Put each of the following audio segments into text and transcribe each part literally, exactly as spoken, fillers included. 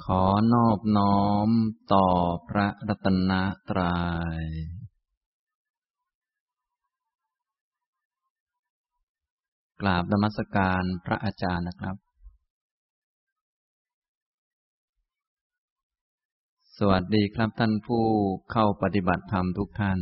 ขอนอบน้อมต่อพระรัตนตรัยกราบนมัสการพระอาจารย์นะครับสวัสดีครับท่านผู้เข้าปฏิบัติธรรมทุกท่าน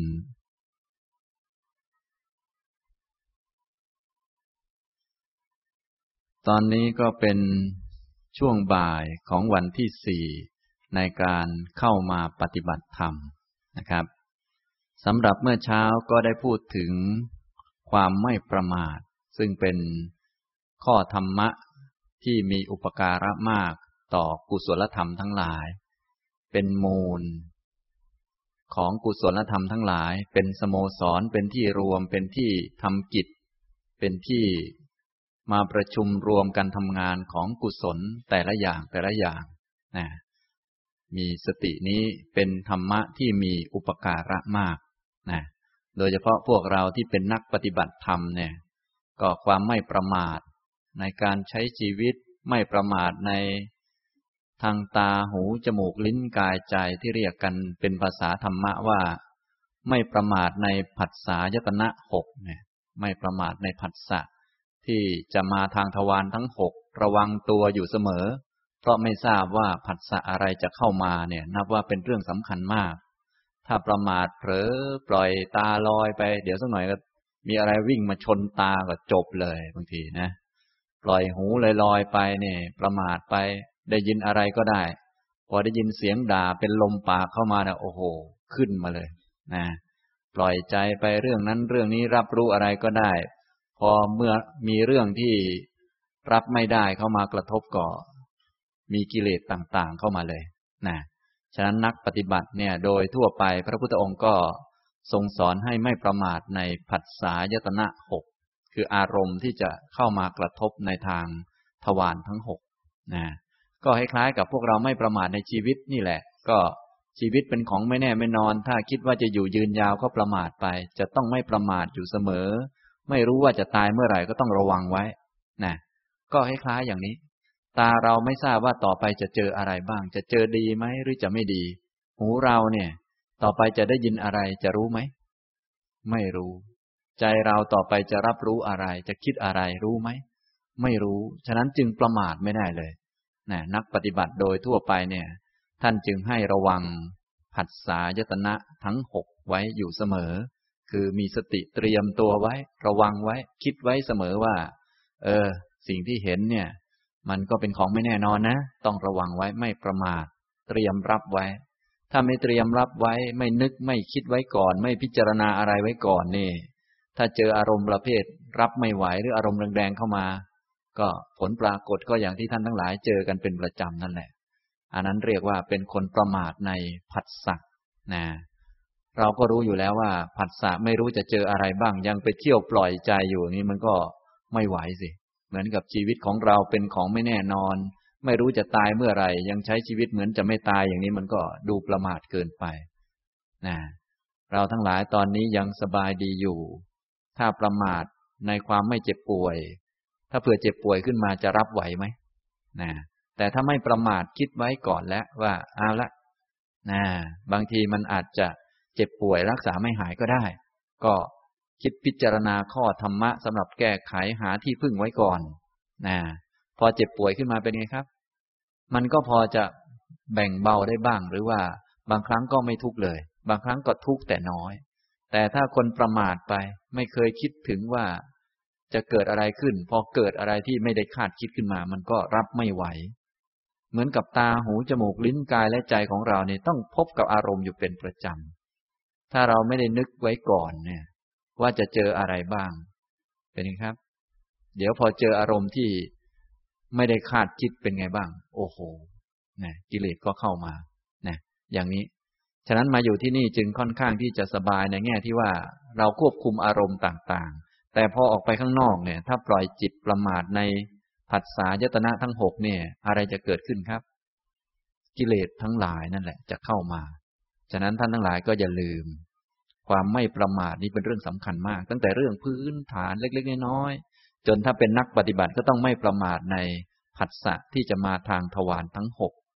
ตอนนี้ก็เป็นช่วงบ่ายของวันที่สี่ในการเข้ามาปฏิบัติธรรมนะครับสำหรับเมื่อเช้าก็ได้พูดถึงความไม่ประมาทซึ่งเป็นข้อธรรมะที่มีอุปการะมากต่อกุศลธรรมทั้งหลายเป็นมูลของกุศลธรรมทั้งหลายเป็นสโมสรเป็นที่รวมเป็นที่ทำกิจเป็นที่มาประชุมรวมกันทำงานของกุศลแต่ละอย่างแต่ละอย่างนะมีสตินี้เป็นธรรมะที่มีอุปการะมากนะโดยเฉพาะพวกเราที่เป็นนักปฏิบัติธรรมเนี่ยก็ความไม่ประมาทในการใช้ชีวิตไม่ประมาทในทางตาหูจมูกลิ้นกายใจที่เรียกกันเป็นภาษาธรรมะว่าไม่ประมาทในผัสสะยตนะหกเนี่ยไม่ประมาทในผัสสะที่จะมาทางทวารทั้งหกระวังตัวอยู่เสมอเพราะไม่ทราบว่าผัสสะอะไรจะเข้ามาเนี่ยนับว่าเป็นเรื่องสำคัญมากถ้าประมาทเผลอปล่อยตาลอยไปเดี๋ยวสักหน่อยก็มีอะไรวิ่งมาชนตาก็จบเลยบางทีนะปล่อยหูลอยๆไปเนี่ยประมาทไปได้ยินอะไรก็ได้พอได้ยินเสียงด่าเป็นลมปากเข้ามาเนี่ยโอ้โหขึ้นมาเลยนะปล่อยใจไปเรื่องนั้นเรื่องนี้รับรู้อะไรก็ได้พอเมื่อมีเรื่องที่รับไม่ได้เข้ามากระทบก็มีกิเลสต่างๆเข้ามาเลยนะฉะนั้นนักปฏิบัติเนี่ยโดยทั่วไปพระพุทธองค์ก็ทรงสอนให้ไม่ประมาทในผัสสะยตนะหกคืออารมณ์ที่จะเข้ามากระทบในทางทวารทั้งหกนะก็คล้ายๆกับพวกเราไม่ประมาทในชีวิตนี่แหละก็ชีวิตเป็นของไม่แน่ไม่นอนถ้าคิดว่าจะอยู่ยืนยาวก็ประมาทไปจะต้องไม่ประมาทอยู่เสมอไม่รู้ว่าจะตายเมื่อไหร่ก็ต้องระวังไว้นะก็คล้ายๆอย่างนี้ตาเราไม่ทราบว่าต่อไปจะเจออะไรบ้างจะเจอดีไหมหรือจะไม่ดีหูเราเนี่ยต่อไปจะได้ยินอะไรจะรู้ไหมไม่รู้ใจเราต่อไปจะรับรู้อะไรจะคิดอะไรรู้ไหมไม่รู้ฉะนั้นจึงประมาทไม่ได้เลยนะนักปฏิบัติโดยทั่วไปเนี่ยท่านจึงให้ระวังผัสสะยตนะทั้งหกไว้อยู่เสมอคือมีสติเตรียมตัวไว้ระวังไว้คิดไว้เสมอว่าเออสิ่งที่เห็นเนี่ยมันก็เป็นของไม่แน่นอนนะต้องระวังไว้ไม่ประมาทเตรียมรับไว้ถ้าไม่เตรียมรับไว้ไม่นึกไม่คิดไว้ก่อนไม่พิจารณาอะไรไว้ก่อนนี่ถ้าเจออารมณ์ประเภทรับไม่ไหวหรืออารมณ์แรงๆเข้ามาก็ผลปรากฏก็อย่างที่ท่านทั้งหลายเจอกันเป็นประจำนั่นแหละอันนั้นเรียกว่าเป็นคนประมาทในผัสสะนะเราก็รู้อยู่แล้วว่าผัสสะไม่รู้จะเจออะไรบ้างยังไปเที่ยวปล่อยใจอยู่นี่มันก็ไม่ไหวสิเหมือนกับชีวิตของเราเป็นของไม่แน่นอนไม่รู้จะตายเมื่อไหร่ยังใช้ชีวิตเหมือนจะไม่ตายอย่างนี้มันก็ดูประมาทเกินไปนะเราทั้งหลายตอนนี้ยังสบายดีอยู่ถ้าประมาทในความไม่เจ็บป่วยถ้าเผื่อเจ็บป่วยขึ้นมาจะรับไหวไหมนะแต่ถ้าไม่ประมาทคิดไว้ก่อนแล้วว่าเอาละนะบางทีมันอาจจะเจ็บป่วยรักษาไม่หายก็ได้ก็คิดพิจารณาข้อธรรมะสำหรับแก้ไขหาที่พึ่งไว้ก่อนนะพอเจ็บป่วยขึ้นมาเป็นไงครับมันก็พอจะแบ่งเบาได้บ้างหรือว่าบางครั้งก็ไม่ทุกข์เลยบางครั้งก็ทุกข์แต่น้อยแต่ถ้าคนประมาทไปไม่เคยคิดถึงว่าจะเกิดอะไรขึ้นพอเกิดอะไรที่ไม่ได้คาดคิดขึ้นมามันก็รับไม่ไหวเหมือนกับตาหูจมูกลิ้นกายและใจของเราเนี่ยต้องพบกับอารมณ์อยู่เป็นประจำถ้าเราไม่ได้นึกไว้ก่อนเนี่ยว่าจะเจออะไรบ้างเป็นไงครับเดี๋ยวพอเจออารมณ์ที่ไม่ได้คาดคิดเป็นไงบ้างโอ้โหนะกิเลสก็เข้ามานะอย่างนี้ฉะนั้นมาอยู่ที่นี่จึงค่อนข้างที่จะสบายในแง่ที่ว่าเราควบคุมอารมณ์ต่างๆแต่พอออกไปข้างนอกเนี่ยถ้าปล่อยจิตประมาทในผัสสะยตนะทั้งหกเนี่ยอะไรจะเกิดขึ้นครับกิเลสทั้งหลายนั่นแหละจะเข้ามาฉะนั้นท่านทั้งหลายก็อย่าลืมความไม่ประมาทนี่เป็นเรื่องสำคัญมากตั้งแต่เรื่องพื้นฐานเล็กๆน้อยๆจนถ้าเป็นนักปฏิบัติก็ต้องไม่ประมาทในผัสสะที่จะมาทางทวารทั้งหก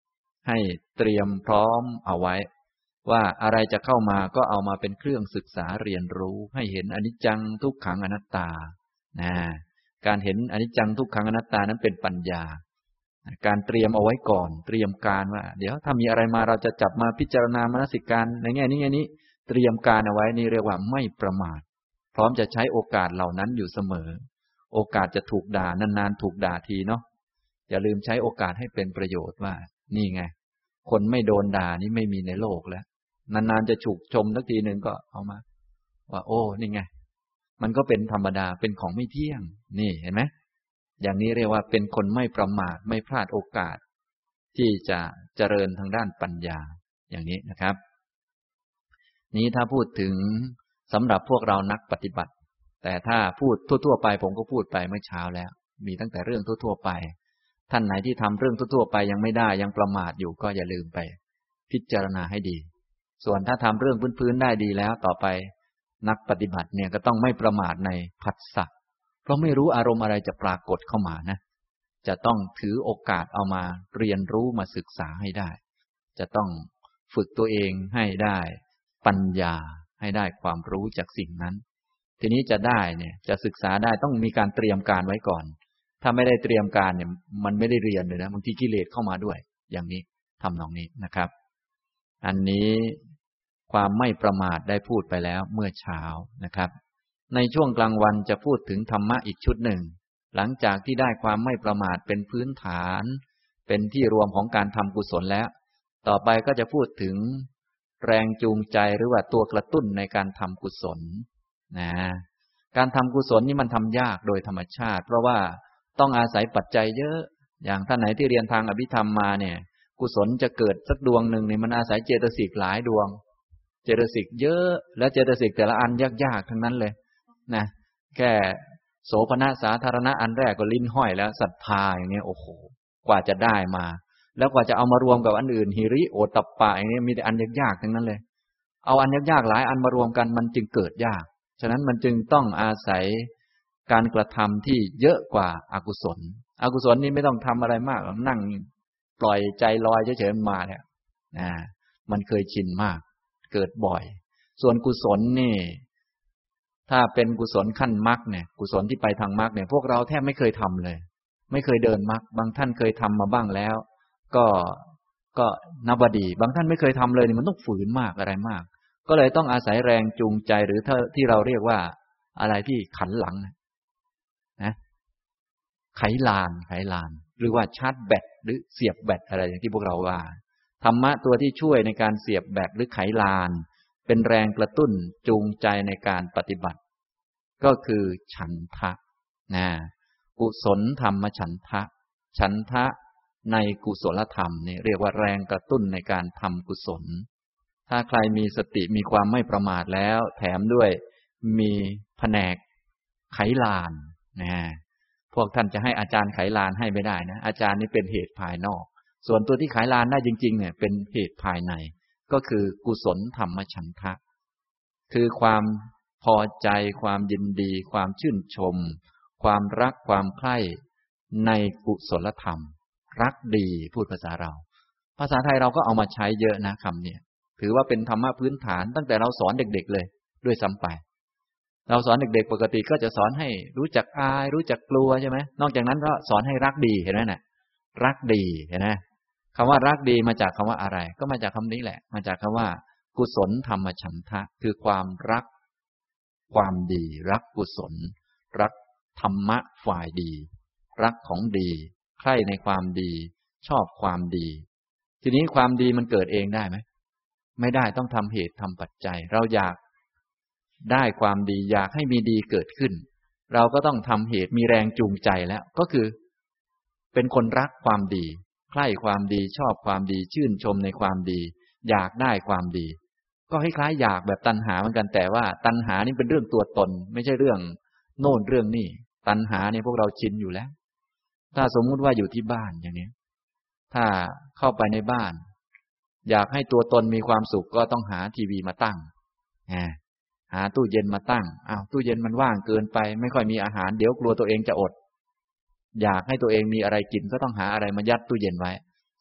ให้เตรียมพร้อมเอาไว้ว่าอะไรจะเข้ามาก็เอามาเป็นเครื่องศึกษาเรียนรู้ให้เห็นอนิจจังทุกขังอนัตตานะการเห็นอนิจจังทุกขังอนัตตานั้นเป็นปัญญาการเตรียมเอาไว้ก่อนเตรียมการว่าเดี๋ยวถ้ามีอะไรมาเราจะจับมาพิจารณามนสิการในแง่นี้แง่นี้เตรียมการเอาไว้นี่เรียกว่าไม่ประมาทพร้อมจะใช้โอกาสเหล่านั้นอยู่เสมอโอกาสจะถูกด่านานๆถูกด่าทีเนาะอย่าลืมใช้โอกาสให้เป็นประโยชน์ว่านี่ไงคนไม่โดนด่านี่ไม่มีในโลกแล้วนานๆจะถูกชมสักทีหนึ่งก็เอามาว่าโอ้นี่ไงมันก็เป็นธรรมดาเป็นของไม่เที่ยงนี่เห็นไหมอย่างนี้เรียกว่าเป็นคนไม่ประมาทไม่พลาดโอกาสที่จะเจริญทางด้านปัญญาอย่างนี้นะครับนี้ถ้าพูดถึงสำหรับพวกเรานักปฏิบัติแต่ถ้าพูดทั่วๆไปผมก็พูดไปเมื่อเช้าแล้วมีตั้งแต่เรื่องทั่วๆไปท่านไหนที่ทำเรื่องทั่วๆไปยังไม่ได้ยังประมาทอยู่ก็อย่าลืมไปพิจารณาให้ดีส่วนถ้าทำเรื่องพื้นๆได้ดีแล้วต่อไปนักปฏิบัติเนี่ยก็ต้องไม่ประมาทในผัสสะเพราะไม่รู้อารมณ์อะไรจะปรากฏเข้ามานะจะต้องถือโอกาสเอามาเรียนรู้มาศึกษาให้ได้จะต้องฝึกตัวเองให้ได้ปัญญาให้ได้ความรู้จากสิ่งนั้นทีนี้จะได้เนี่ยจะศึกษาได้ต้องมีการเตรียมการไว้ก่อนถ้าไม่ได้เตรียมการเนี่ยมันไม่ได้เรียนเลยนะบางทีกิเลสเข้ามาด้วยอย่างนี้ทำนองนี้นะครับอันนี้ความไม่ประมาทได้พูดไปแล้วเมื่อเช้านะครับในช่วงกลางวันจะพูดถึงธรรมะอีกชุดหนึ่งหลังจากที่ได้ความไม่ประมาทเป็นพื้นฐานเป็นที่รวมของการทำกุศลแล้วต่อไปก็จะพูดถึงแรงจูงใจหรือว่าตัวกระตุ้นในการทำกุศลนะการทำกุศลนี่มันทำยากโดยธรรมชาติเพราะว่าต้องอาศัยปัจจัยเยอะอย่างท่านไหนที่เรียนทางอภิธรรมมาเนี่ยกุศลจะเกิดสักดวงหนึ่งเนี่ยมันอาศัยเจตสิกหลายดวงเจตสิกเยอะและเจตสิกแต่ละอันยากๆทั้งนั้นเลยนะแค่โสภณสาธารณะอันแรกก็ลิ้นห้อยแล้วศรัทธาอย่างนี้โอ้โหกว่าจะได้มาแล้วกว่าจะเอามารวมกับอันอื่นหิริโอตตัปปะอย่างนี้มีแต่อันยากๆทั้งนั้นเลยเอาอันยากๆหลายอันมารวมกันมันจึงเกิดยากฉะนั้นมันจึงต้องอาศัยการกระทำที่เยอะกว่าอกุศลอกุศลนี่ไม่ต้องทำอะไรมากนั่งปล่อยใจลอยเฉยๆมาเนี่ยนะมันเคยชินมากเกิดบ่อยส่วนกุศลนี่ถ้าเป็นกุศลขั้นมรรคเนี่ยกุศลที่ไปทางมรรคเนี่ยพวกเราแทบไม่เคยทำเลยไม่เคยเดินมรรคบางท่านเคยทำมาบ้างแล้วก็ก็นับว่าดีบางท่านไม่เคยทำเลยนี่มันต้องฝืนมากอะไรมากก็เลยต้องอาศัยแรงจูงใจหรือที่เราเรียกว่าอะไรที่ขันหลังนะไขลานไขลานหรือว่าชาร์จแบตหรือเสียบแบตอะไรอย่างที่พวกเราว่าธรรมะตัวที่ช่วยในการเสียบแบตหรือไขลานเป็นแรงกระตุ้นจูงใจในการปฏิบัติก็คือฉันทะนะกุศลธรรมฉันทะฉันทะในกุศลธรรมนี่เรียกว่าแรงกระตุ้นในการทำกุศลถ้าใครมีสติมีความไม่ประมาทแล้วแถมด้วยมีแผนกไขลานนะพวกท่านจะให้อาจารย์ไขลานให้ไม่ได้นะอาจารย์นี่เป็นเหตุภายนอกส่วนตัวที่ไขลานได้จริงๆเนี่ยเป็นเหตุภายในก็คือกุศลธรรมฉันทะคือความพอใจความยินดีความชื่นชมความรักความใคร่ในกุศลธรรมรักดีพูดภาษาเราภาษาไทยเราก็เอามาใช้เยอะนะคำนี้ถือว่าเป็นธรรมะพื้นฐานตั้งแต่เราสอนเด็กๆเลยด้วยซ้ำไปเราสอนเด็กๆปกติก็จะสอนให้รู้จักอายรู้จักกลัวใช่ไหมนอกจากนั้นก็สอนให้รักดีเห็นไหมน่ะรักดีเห็นไหมคำว่ารักดีมาจากคำว่าอะไรก็มาจากคำนี้แหละมาจากคำว่ากุศลธรรมฉันทะคือความรักความดีรักกุศลรักธรรมะฝ่ายดีรักของดีใคร่ในความดีชอบความดีทีนี้ความดีมันเกิดเองได้ไหมไม่ได้ต้องทำเหตุทำปัจจัยเราอยากได้ความดีอยากให้มีดีเกิดขึ้นเราก็ต้องทำเหตุมีแรงจูงใจแล้วก็คือเป็นคนรักความดีใคร่ความดีชอบความดีชื่นชมในความดีอยากได้ความดีก็คล้ายๆอยากแบบตัณหาเหมือนกันแต่ว่าตัณหานี่เป็นเรื่องตัวตนไม่ใช่เรื่องโน่นเรื่องนี่ตัณหาเนี่ยพวกเราชินอยู่แล้วถ้าสมมุติว่าอยู่ที่บ้านอย่างนี้ถ้าเข้าไปในบ้านอยากให้ตัวตนมีความสุขก็ต้องหาทีวีมาตั้งหาตู้เย็นมาตั้งอ้าวตู้เย็นมันว่างเกินไปไม่ค่อยมีอาหารเดี๋ยวกลัวตัวเองจะอดอยากให้ตัวเองมีอะไรกินก็ต้องหาอะไรมายัดตู้เย็นไว้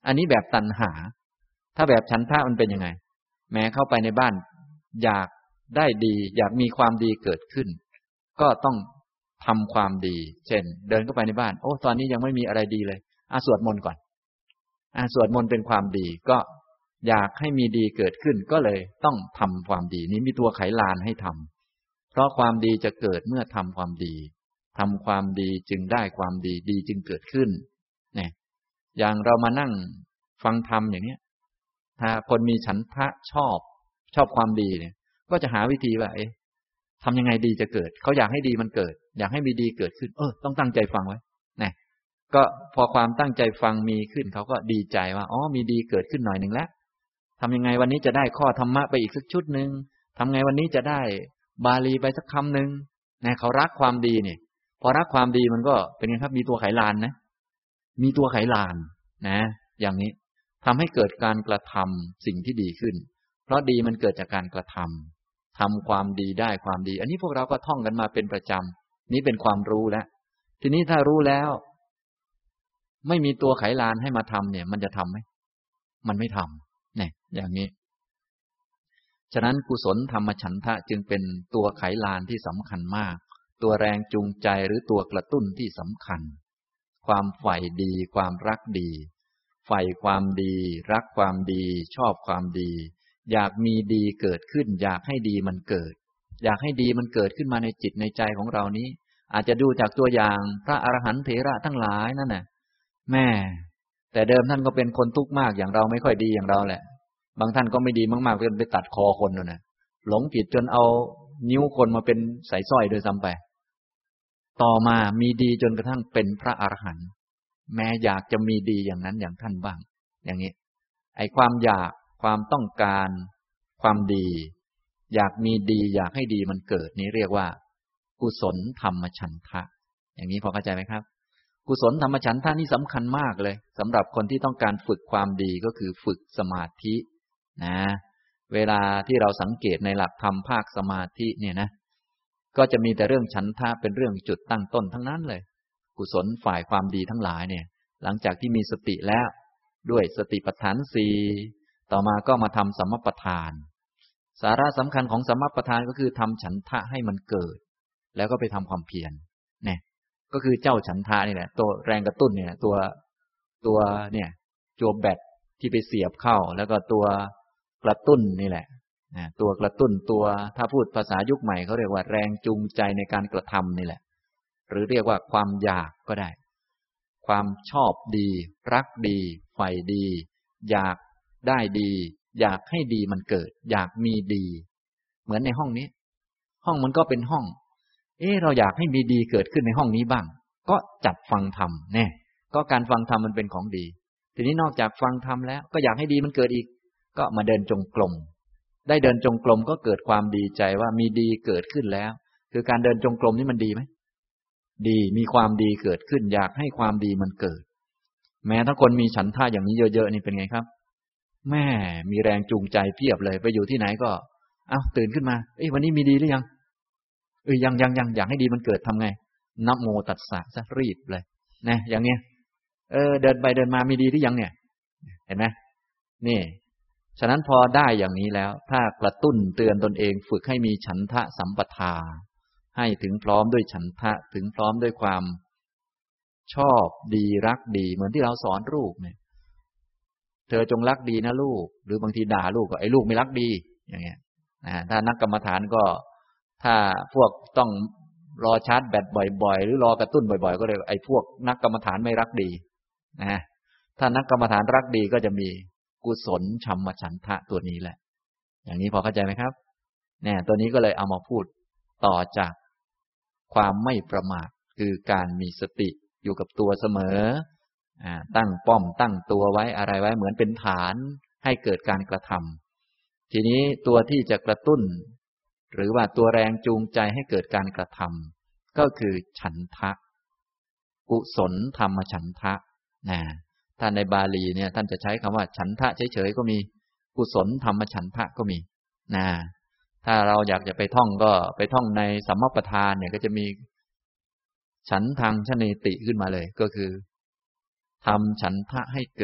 อันนี้แบบตัณหาถ้าแบบฉันทะมันเป็นยังไงแม้เข้าไปในบ้านอยากได้ดีอยากมีความดีเกิดขึ้นก็ต้องทำความดีเช่นเดินเข้าไปในบ้านโอ้ตอนนี้ยังไม่มีอะไรดีเลยอ่ะสวดมนต์ก่อนอ่ะสวดมนต์เป็นความดีก็อยากให้มีดีเกิดขึ้นก็เลยต้องทำความดีนี้มีตัวไขลานให้ทำเพราะความดีจะเกิดเมื่อทำความดีทำความดีจึงได้ความดีดีจึงเกิดขึ้นเนี่ยอย่างเรามานั่งฟังธรรมอย่างเนี้ยถ้าคนมีฉันทะชอบชอบความดีเนี่ยก็จะหาวิธีว่าเอ๊ะทำยังไงดีจะเกิดเขาอยากให้ดีมันเกิดอยากให้มีดีเกิดขึ้นเออต้องตั้งใจฟังไว้นะก็พอความตั้งใจฟังมีขึ้นเขาก็ดีใจว่าอ๋อมีดีเกิดขึ้นหน่อยหนึ่งแล้วทำยังไงวันนี้จะได้ข้อธรรมะไปอีกสักชุดหนึ่งทำไงวันนี้จะได้บาลีไปสักคำหนึ่งนะเขารักความดีเนี่ยพอรักความดีมันก็เป็นไงครับมีตัวไขลานนะมีตัวไขลานนะอย่างนี้ทำให้เกิดการกระทำสิ่งที่ดีขึ้นเพราะดีมันเกิดจากการกระทำทำความดีได้ความดีอันนี้พวกเราก็ท่องกันมาเป็นประจำนี้เป็นความรู้แล้วทีนี้ถ้ารู้แล้วไม่มีตัวไขลานให้มาทำเนี่ยมันจะทำไหมมันไม่ทำเนี่ยอย่างนี้ฉะนั้นกุศลธรรมฉันทะจึงเป็นตัวไขลานที่สำคัญมากตัวแรงจูงใจหรือตัวกระตุ้นที่สำคัญความใฝ่ดีความรักดีใฝ่ความดีรักความดีชอบความดีอยากมีดีเกิดขึ้นอยากให้ดีมันเกิดอยากให้ดีมันเกิดขึ้นมาในจิตในใจของเรานี้อาจจะดูจากตัวอย่างพระอรหันต์เถระทั้งหลายนั่นน่ะแม่แต่เดิมท่านก็เป็นคนทุกข์มากอย่างเราไม่ค่อยดีอย่างเราแหละบางท่านก็ไม่ดีมากๆจนไปตัดคอคนน่ะหลงผิดจนเอานิ้วคนมาเป็นสายสร้อยโดยซ้ำไปต่อมามีดีจนกระทั่งเป็นพระอรหันต์แม้อยากจะมีดีอย่างนั้นอย่างท่านบ้างอย่างนี้ไอ้ความอยากความต้องการความดีอยากมีดีอยากให้ดีมันเกิดนี้เรียกว่ากุศลธรรมฉันทะอย่างนี้พอเข้าใจไหมครับกุศลธรรมฉันทะนี่สำคัญมากเลยสำหรับคนที่ต้องการฝึกความดีก็คือฝึกสมาธินะเวลาที่เราสังเกตในหลักธรรมภาคสมาธิเนี่ยนะก็จะมีแต่เรื่องฉันทะเป็นเรื่องจุดตั้งต้นทั้งนั้นเลยกุศลฝ่ายความดีทั้งหลายเนี่ยหลังจากที่มีสติแล้วด้วยสติปัฏฐานสี่ต่อมาก็มาทำสัมมัปปทานสาระสำคัญของสัมมัปปทานก็คือทำฉันทะให้มันเกิดแล้วก็ไปทำความเพียรเนี่ยก็คือเจ้าฉันทะนี่แหละตัวแรงกระตุ้นเนี่ยตัวตัวเนี่ยตัวแบตที่ไปเสียบเข้าแล้วก็ตัวกระตุ้นนี่แหละตัวกระตุ้นตัวถ้าพูดภาษายุคใหม่เขาเรียกว่าแรงจูงใจในการกระทำนี่แหละหรือเรียกว่าความอยากก็ได้ความชอบดีรักดีใฝ่ดีอยากได้ดีอยากให้ดีมันเกิดอยากมีดีเหมือนในห้องนี้ห้องมันก็เป็นห้องเอ๊ะเราอยากให้มีดีเกิดขึ้นในห้องนี้บ้างก็จัดฟังธรรมแน่ก็การฟังธรรมมันเป็นของดีทีนี้นอกจากฟังธรรมแล้วก็อยากให้ดีมันเกิดอีกก็มาเดินจงกรมได้เดินจงกรมก็เกิดความดีใจว่ามีดีเกิดขึ้นแล้วคือการเดินจงกรมนี่มันดีไหมดีมีความดีเกิดขึ้นอยากให้ความดีมันเกิดแม้ถ้าคนมีฉันทะอย่างนี้เยอะๆนี่เป็นไงครับแม่มีแรงจูงใจเพียบเลยไปอยู่ที่ไหนก็เอ้าตื่นขึ้นมาเอ้ยวันนี้มีดีหรือยังเอ้ยยังยังยังอยากให้ดีมันเกิดทำไงนะโมตัสสะซะรีบเลยนะอย่างเงี้ยเออเดินไปเดินมามีดีหรือยังเนี่ยเห็นไหมนี่ฉะนั้นพอได้อย่างนี้แล้วถ้ากระตุ้นเตือนตนเองฝึกให้มีฉันทะสัมปทาให้ถึงพร้อมด้วยฉันทะถึงพร้อมด้วยความชอบดีรักดีเหมือนที่เราสอนลูกเนี่ยเธอจงรักดีนะลูกหรือบางทีด่าลูกก็ไอ้ลูกไม่รักดีอย่างเงี้ยนะถ้านักกรรมฐานก็ถ้าพวกต้องรอชาร์จแบตบ่อยๆหรือรอกระตุ้นบ่อยๆก็เลยไอ้พวกนักกรรมฐานไม่รักดีนะถ้านักกรรมฐานรักดีก็จะมีกุศลชัมมฉันทะตัวนี้แหละอย่างนี้พอเข้าใจไหมครับเนี่ยตัวนี้ก็เลยเอามาพูดต่อจากความไม่ประมาทคือการมีสติอยู่กับตัวเสมออ่าตั้งป้อมตั้งตัวไว้อะไรไว้เหมือนเป็นฐานให้เกิดการกระทำทีนี้ตัวที่จะกระตุ้นหรือว่าตัวแรงจูงใจให้เกิดการกระทำก็คือฉันทะกุศลธรรมฉันทะนะท่านในบาลีเนี่ยท่านจะใช้คำว่าฉันทะเฉยๆก็มีกุศลธรรมฉันทะก็มีนะถ้าเราอยากจะไปท่องก็ไปท่องในสัมมัปปทานเนี่ยก็จะมีฉันทังชเนติขึ้นมาเลยก็คือทำฉันทะให้เกิด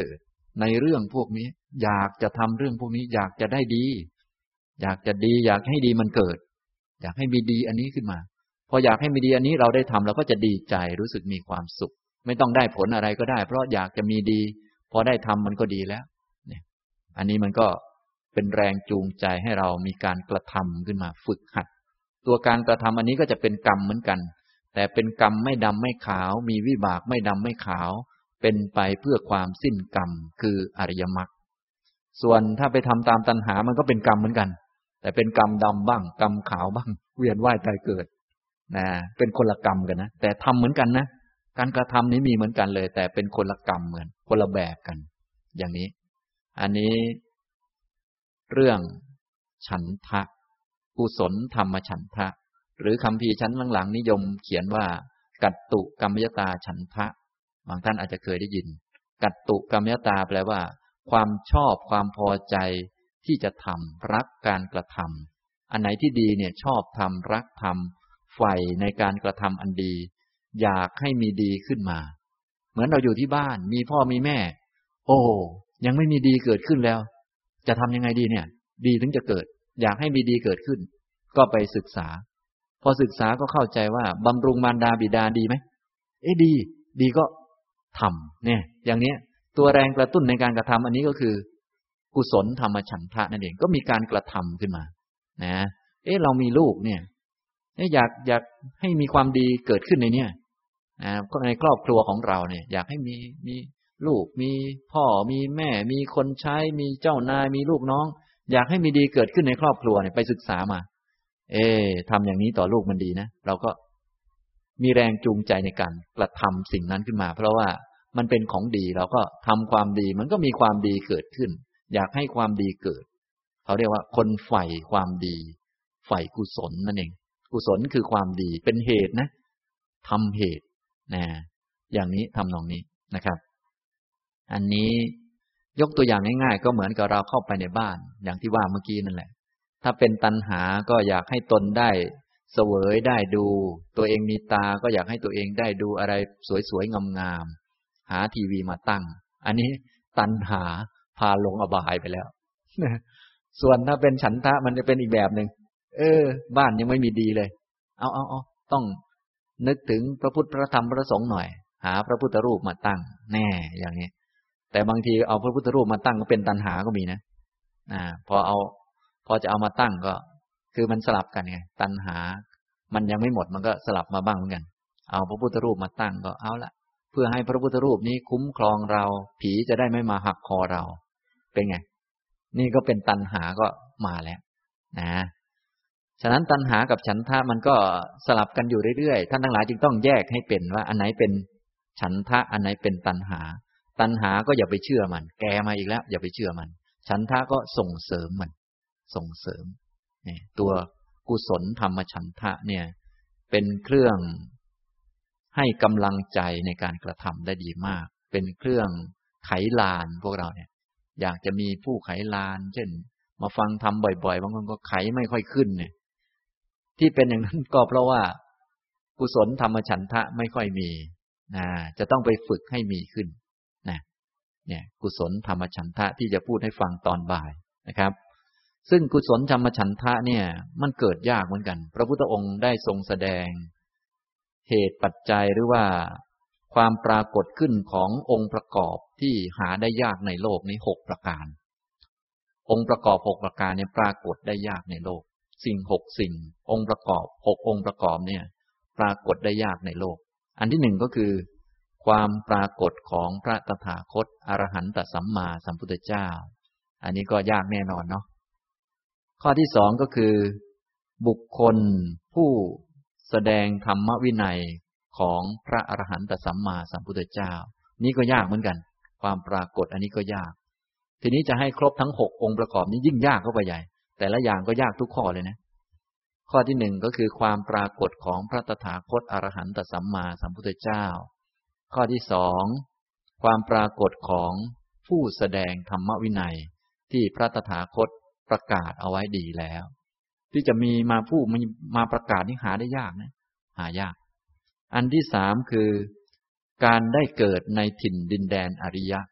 ในเรื่องพวกนี้อยากจะทำเรื่องพวกนี้อยากจะได้ดีอยากจะดีอยากให้ดีมันเกิดอยากให้มีดีอันนี้ขึ้นมาพออยากให้มีดีอันนี้เราได้ทำเราก็จะดีใจรู้สึกมีความสุขไม่ต้องได้ผลอะไรก็ได้เพราะอยากจะมีดีพอได้ทำมันก็ดีแล้วเนี่ยอันนี้มันก็เป็นแรงจูงใจให้เรามีการกระทำขึ้นมาฝึกหัดตัวการกระทำอันนี้ก็จะเป็นกรรมเหมือนกันแต่เป็นกรรมไม่ดำไม่ขาวมีวิบากไม่ดำไม่ขาวเป็นไปเพื่อความสิ้นกรรมคืออริยมรรคส่วนถ้าไปทำตามตัณหามันก็เป็นกรรมเหมือนกันแต่เป็นกรรมดำบ้างกรรมขาวบ้างเวียนว่ายตายเกิดนะเป็นคนละกรรมกันนะแต่ทำเหมือนกันนะการกระทำนี้มีเหมือนกันเลยแต่เป็นคนละกรรมเหมือนคนละแบบกันอย่างนี้อันนี้เรื่องฉันทะกุศลธรรมฉันทะหรือคัมภีร์ชั้นหลังๆนิยมเขียนว่ากัตตุกัมมยตาฉันทะบางท่านอาจจะเคยได้ยินกัตตุกัมมยตาแปลว่าความชอบความพอใจที่จะทำรักการกระทำอันไหนที่ดีเนี่ยชอบทำรักทำใฝ่ในการกระทำอันดีอยากให้มีดีขึ้นมาเหมือนเราอยู่ที่บ้านมีพ่อมีแม่โอ้ยังไม่มีดีเกิดขึ้นแล้วจะทำยังไงดีเนี่ยดีถึงจะเกิดอยากให้มีดีเกิดขึ้นก็ไปศึกษาพอศึกษาก็เข้าใจว่าบำรุงมารดาบิดาดีไหมเอ๊ะดีดีก็ทำเนี่ยอย่างนี้ตัวแรงกระตุ้นในการกระทำอันนี้ก็คือกุศลธรรมฉันทะนั่นเองก็มีการกระทำขึ้นมานะเอ๊ะเรามีลูกเนี่ยอยากอยากให้มีความดีเกิดขึ้นในเนี่ยนะในครอบครัวของเราเนี่ยอยากให้มีมีลูกมีพ่อมีแม่มีคนใช้มีเจ้านายมีลูกน้องอยากให้มีดีเกิดขึ้นในครอบครัวเนี่ยไปศึกษามาเอ๊ะทำอย่างนี้ต่อลูกมันดีนะเราก็มีแรงจูงใจในการกระทำสิ่งนั้นขึ้นมาเพราะว่ามันเป็นของดีเราก็ทำความดีมันก็มีความดีเกิดขึ้นอยากให้ความดีเกิดเขาเรียกว่าคนใฝ่ความดีใฝ่กุศลนั่นเองกุศลคือความดีเป็นเหตุนะทำเหตุนะอย่างนี้ทำนองนี้นะครับอันนี้ยกตัวอย่างง่ายๆก็เหมือนกับเราเข้าไปในบ้านอย่างที่ว่าเมื่อกี้นั่นแหละถ้าเป็นตัณหาก็อยากให้ตนได้เสวยได้ดูตัวเองมีตาก็อยากให้ตัวเองได้ดูอะไรสวยๆงามๆหาทีวีมาตั้งอันนี้ตัณหาพาลงอบายไปแล้วส่วนถ้าเป็นฉันทะมันจะเป็นอีกแบบหนึ่งเออบ้านยังไม่มีดีเลยเอาเอาเอาต้องนึกถึงพระพุทธพระธรรมพระสงฆ์หน่อยหาพระพุทธรูปมาตั้งแน่อย่างนี้แต่บางทีเอาพระพุทธรูปมาตั้งก็เป็นตัณหาก็มีนะอ่าพอเอาพอจะเอามาตั้งก็คือมันสลับกันไงตัณหามันยังไม่หมดมันก็สลับมาบ้างเหมือนกันเอาพระพุทธรูปมาตั้งก็เอาละเพื่อให้พระพุทธรูปนี้คุ้มครองเราผีจะได้ไม่มาหักคอเราเป็นไงนี่ก็เป็นตัณหาก็มาแล้วนะฉะนั้นตัณหากับฉันทะมันก็สลับกันอยู่เรื่อยๆท่านทั้งหลายจึงต้องแยกให้เป็นว่าอันไหนเป็นฉันทะอันไหนเป็นตัณหาตัณหาก็อย่าไปเชื่อมันแกมาอีกแล้วอย่าไปเชื่อมันฉันทะก็ส่งเสริมมันส่งเสริมเนี่ยตัวกุศลธรรมฉันทะเนี่ยเป็นเครื่องให้กำลังใจในการกระทำได้ดีมากเป็นเครื่องไขลานพวกเราเนี่ยอยากจะมีผู้ไขลานเช่นมาฟังทำบ่อยๆบางคนก็ไขไม่ค่อยขึ้นเนี่ยที่เป็นอย่างนั้นก็เพราะว่ากุศลธรรมฉันทะไม่ค่อยมีนะจะต้องไปฝึกให้มีขึ้นนะเนี่ยกุศลธรรมฉันทะที่จะพูดให้ฟังตอนบ่ายนะครับซึ่งกุศลธรรมฉันทะเนี่ยมันเกิดยากเหมือนกันพระพุทธองค์ได้ทรงแสดงเหตุปัจจัยหรือว่าความปรากฏขึ้นขององค์ประกอบที่หาได้ยากในโลกนี้หกประการองค์ประกอบหกประการเนี่ยปรากฏได้ยากในโลกสิ่งหกสิ่งองค์ประกอบหกองค์ประกอบเนี่ยปรากฏได้ยากในโลกอันที่หนึ่งก็คือความปรากฏของพระตถาคตอรหันตสัมมาสัมพุทธเจ้าอันนี้ก็ยากแน่นอนเนาะข้อที่สองก็คือบุคคลผู้แสดงธรรมวินัยของพระอรหันตสัมมาสัมพุทธเจ้านี่ก็ยากเหมือนกันความปรากฏอันนี้ก็ยากทีนี้จะให้ครบทั้งหกองค์ประกอบนี้ยิ่งยากเข้าไปใหญ่แต่ละอย่างก็ยากทุกข้อเลยนะข้อที่หนึ่งก็คือความปรากฏของพระตถาคตอรหันตสัมมาสัมพุทธเจ้าข้อที่สองความปรากฏของผู้แสดงธรรมวินัยที่พระตถาคตประกาศเอาไว้ดีแล้วที่จะมีมาผู้มาประกาศนี่หาได้ยากนะหายากอันที่สามคือการได้เกิดในถิ่นดินแดนอริยะ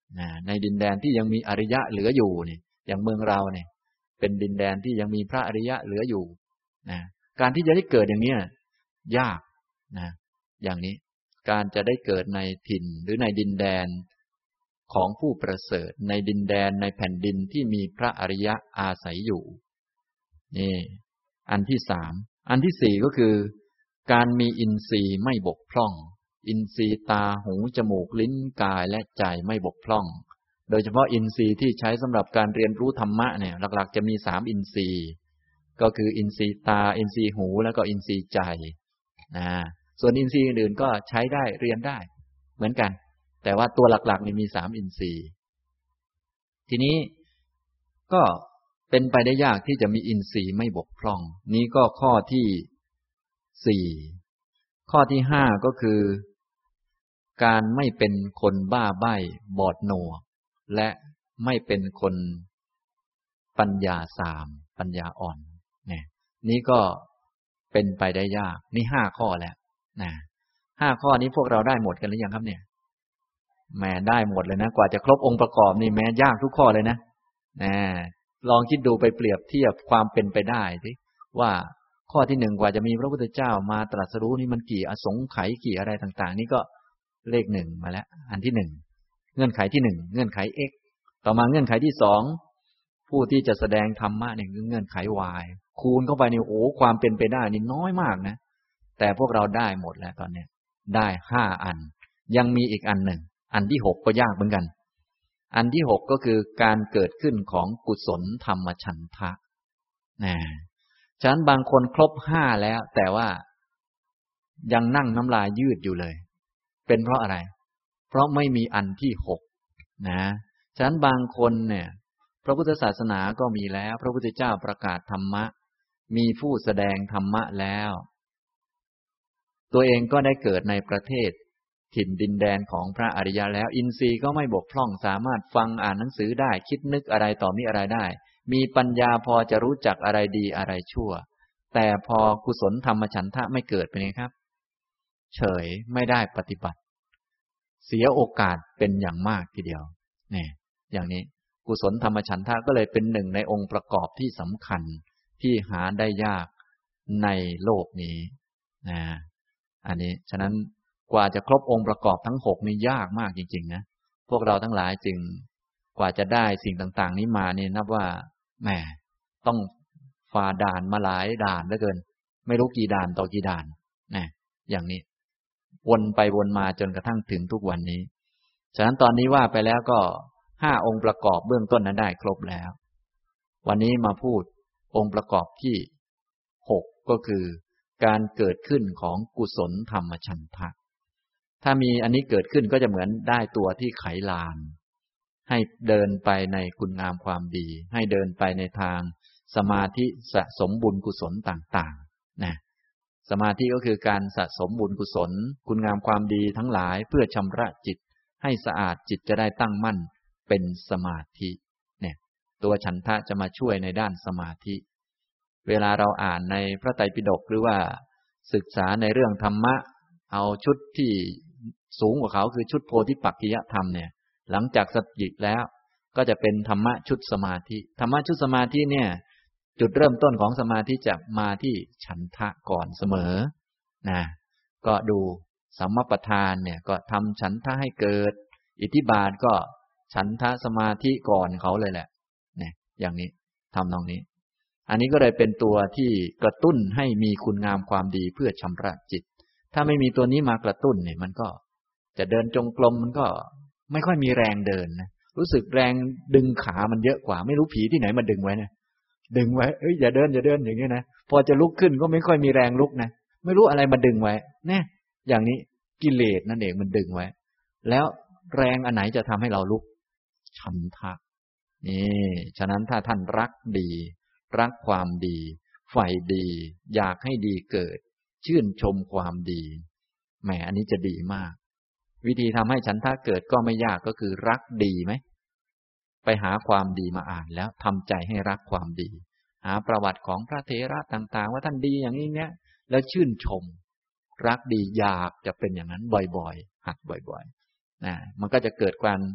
นะในดินแดนที่ยังมีอริยะเหลืออยู่เนี่ยอย่างเมืองเราเนี่ยเป็นดินแดนที่ยังมีพระอริยะเหลืออยู่นะการที่จะได้เกิดอย่างนี้ยากนะอย่างนี้การจะได้เกิดในถิ่นหรือในดินแดนของผู้ประเสริฐในดินแดนในแผ่นดินที่มีพระอริยะอาศัยอยู่นี่อันที่สามอันที่สี่ก็คือการมีอินทรีย์ไม่บกพร่องอินทรีย์ตาหูจมูกลิ้นกายและใจไม่บกพร่องโดยเฉพาะอินทรีย์ที่ใช้สำหรับการเรียนรู้ธรรมะเนี่ยหลักๆจะมีสามอินทรีย์ก็คืออินทรีย์ตาอินทรีย์หูแล้วก็อินทรีย์ใจนะส่วนอินทรีย์อื่นๆก็ใช้ได้เรียนได้เหมือนกันแต่ว่าตัวหลักๆนี่มีสามอินทรีย์ทีนี้ก็เป็นไปได้ยากที่จะมีอินทรีย์ไม่บกพร่องนี้ก็ข้อที่สี่ข้อที่ห้าก็คือการไม่เป็นคนบ้าใบ้บอดหนวกและไม่เป็นคนปัญญาสามปัญญาอ่อนเนี่ยนี้ก็เป็นไปได้ยากนี่ห้าข้อแล้วนะห้าข้อนี้พวกเราได้หมดกันหรือยังครับเนี่ยแม้ได้หมดเลยนะกว่าจะครบองค์ประกอบนี่แม้ยากทุกข้อเลยนะนะลองคิดดูไปเปรียบเทียบความเป็นไปได้สิว่าข้อที่หนึ่งกว่าจะมีพระพุทธเจ้ามาตรัสรู้นี่มันกี่อสงไขยกี่อะไรต่างๆนี่ก็เลขหนึ่งมาแล้วอันที่หนึ่งเงื่อนไขที่หนึ่งเงื่อนไข x ต่อมาเงื่อนไขที่สองผู้ที่จะแสดงธรรมะเนี่ยเงื่อนไข y คูณเข้าไปนี่โอ้ความเป็นไปได้นี่น้อยมากนะแต่พวกเราได้หมดแล้วตอนนี้ได้ห้าอันยังมีอีกอันหนึ่งอันที่หกก็ยากเหมือนกันอันที่หกก็คือการเกิดขึ้นของกุศลธรรมฉันทะนะฉะนั้นบางคนครบห้าแล้วแต่ว่ายังนั่งน้ำลายยืดอยู่เลยเป็นเพราะอะไรเพราะไม่มีอันที่หกนะฉะนั้นบางคนเนี่ยพระพุทธศาสนาก็มีแล้วพระพุทธเจ้าประกาศธรรมะมีผู้แสดงธรรมะแล้วตัวเองก็ได้เกิดในประเทศถิ่นดินแดนของพระอริยะแล้วอินทรีย์ก็ไม่บกพร่องสามารถฟังอ่านหนังสือได้คิดนึกอะไรต่อมีอะไรได้มีปัญญาพอจะรู้จักอะไรดีอะไรชั่วแต่พอกุศลธรรมฉันทะไม่เกิดเป็นไงครับเฉยไม่ได้ปฏิบัติเสียโอกาสเป็นอย่างมากทีเดียวเนี่ยอย่างนี้กุศลธรรมฉันทะก็เลยเป็นหนึ่งในองค์ประกอบที่สำคัญที่หาได้ยากในโลกนี้นะอันนี้ฉะนั้นกว่าจะครบองค์ประกอบทั้งหกนี่ยากมากจริงๆนะพวกเราทั้งหลายจึงกว่าจะได้สิ่งต่างๆนี้มานี่นับว่าแหมต้องฝ่าด่านมาหลายด่านเหลือเกินไม่รู้กี่ด่านต่อกี่ด่านนะอย่างนี้วนไปวนมาจนกระทั่งถึงทุกวันนี้ฉะนั้นตอนนี้ว่าไปแล้วก็ห้าองค์ประกอบเบื้องต้นนั้นได้ครบแล้ววันนี้มาพูดองค์ประกอบที่หกก็คือการเกิดขึ้นของกุศลธรรมฉันทะถ้ามีอันนี้เกิดขึ้นก็จะเหมือนได้ตัวที่ไขลานให้เดินไปในคุณงามความดีให้เดินไปในทางสมาธิสะสมบุญกุศลต่างๆนะสมาธิก็คือการสะสมบุญกุศลคุณงามความดีทั้งหลายเพื่อชำระจิตให้สะอาดจิตจะได้ตั้งมั่นเป็นสมาธิเนี่ยตัวฉันทะจะมาช่วยในด้านสมาธิเวลาเราอ่านในพระไตรปิฎกหรือว่าศึกษาในเรื่องธรรมะเอาชุดที่สูงกว่าเขาคือชุดโพธิปักขิยธรรมเนี่ยหลังจากสติแล้วก็จะเป็นธรรมะชุดสมาธิธรรมะชุดสมาธิเนี่ยจุดเริ่มต้นของสมาธิจะมาที่ฉันทะก่อนเสมอนะก็ดูสัมมัปปทานเนี่ยก็ทำฉันทะให้เกิดอิทธิบาทก็ฉันทะสมาธิก่อนเขาเลยแหละเนี่ยอย่างนี้ทำตรงนี้อันนี้ก็เลยเป็นตัวที่กระตุ้นให้มีคุณงามความดีเพื่อชำระจิตถ้าไม่มีตัวนี้มากระตุ้นเนี่ยมันก็จะเดินจงกรมมันก็ไม่ค่อยมีแรงเดินนะรู้สึกแรงดึงขามันเยอะกว่าไม่รู้ผีที่ไหนมาดึงไว้นะดึงไว้เอ้ยอย่าเดินอย่าเดินอย่างนี้นะพอจะลุกขึ้นก็ไม่ค่อยมีแรงลุกนะไม่รู้อะไรมาดึงไว้แน่อย่างนี้กิเลสนั่นเองมันดึงไว้แล้วแรงอันไหนจะทำให้เราลุกฉันทะนี่ฉะนั้นถ้าท่านรักดีรักความดีใฝ่ดีอยากให้ดีเกิดชื่นชมความดีแหมอันนี้จะดีมากวิธีทำให้ฉันทะเกิดก็ไม่ยากก็คือรักดีไหมไปหาความดีมาอ่านแล้วทำใจให้รักความดีหาประวัติของพระเถระต่างๆว่าท่านดีอย่างนี้เนี้ยแล้วชื่นชมรักดีอยากจะเป็นอย่างนั้นบ่อยๆหัดบ่อยๆนะมันก็จะเกิดการ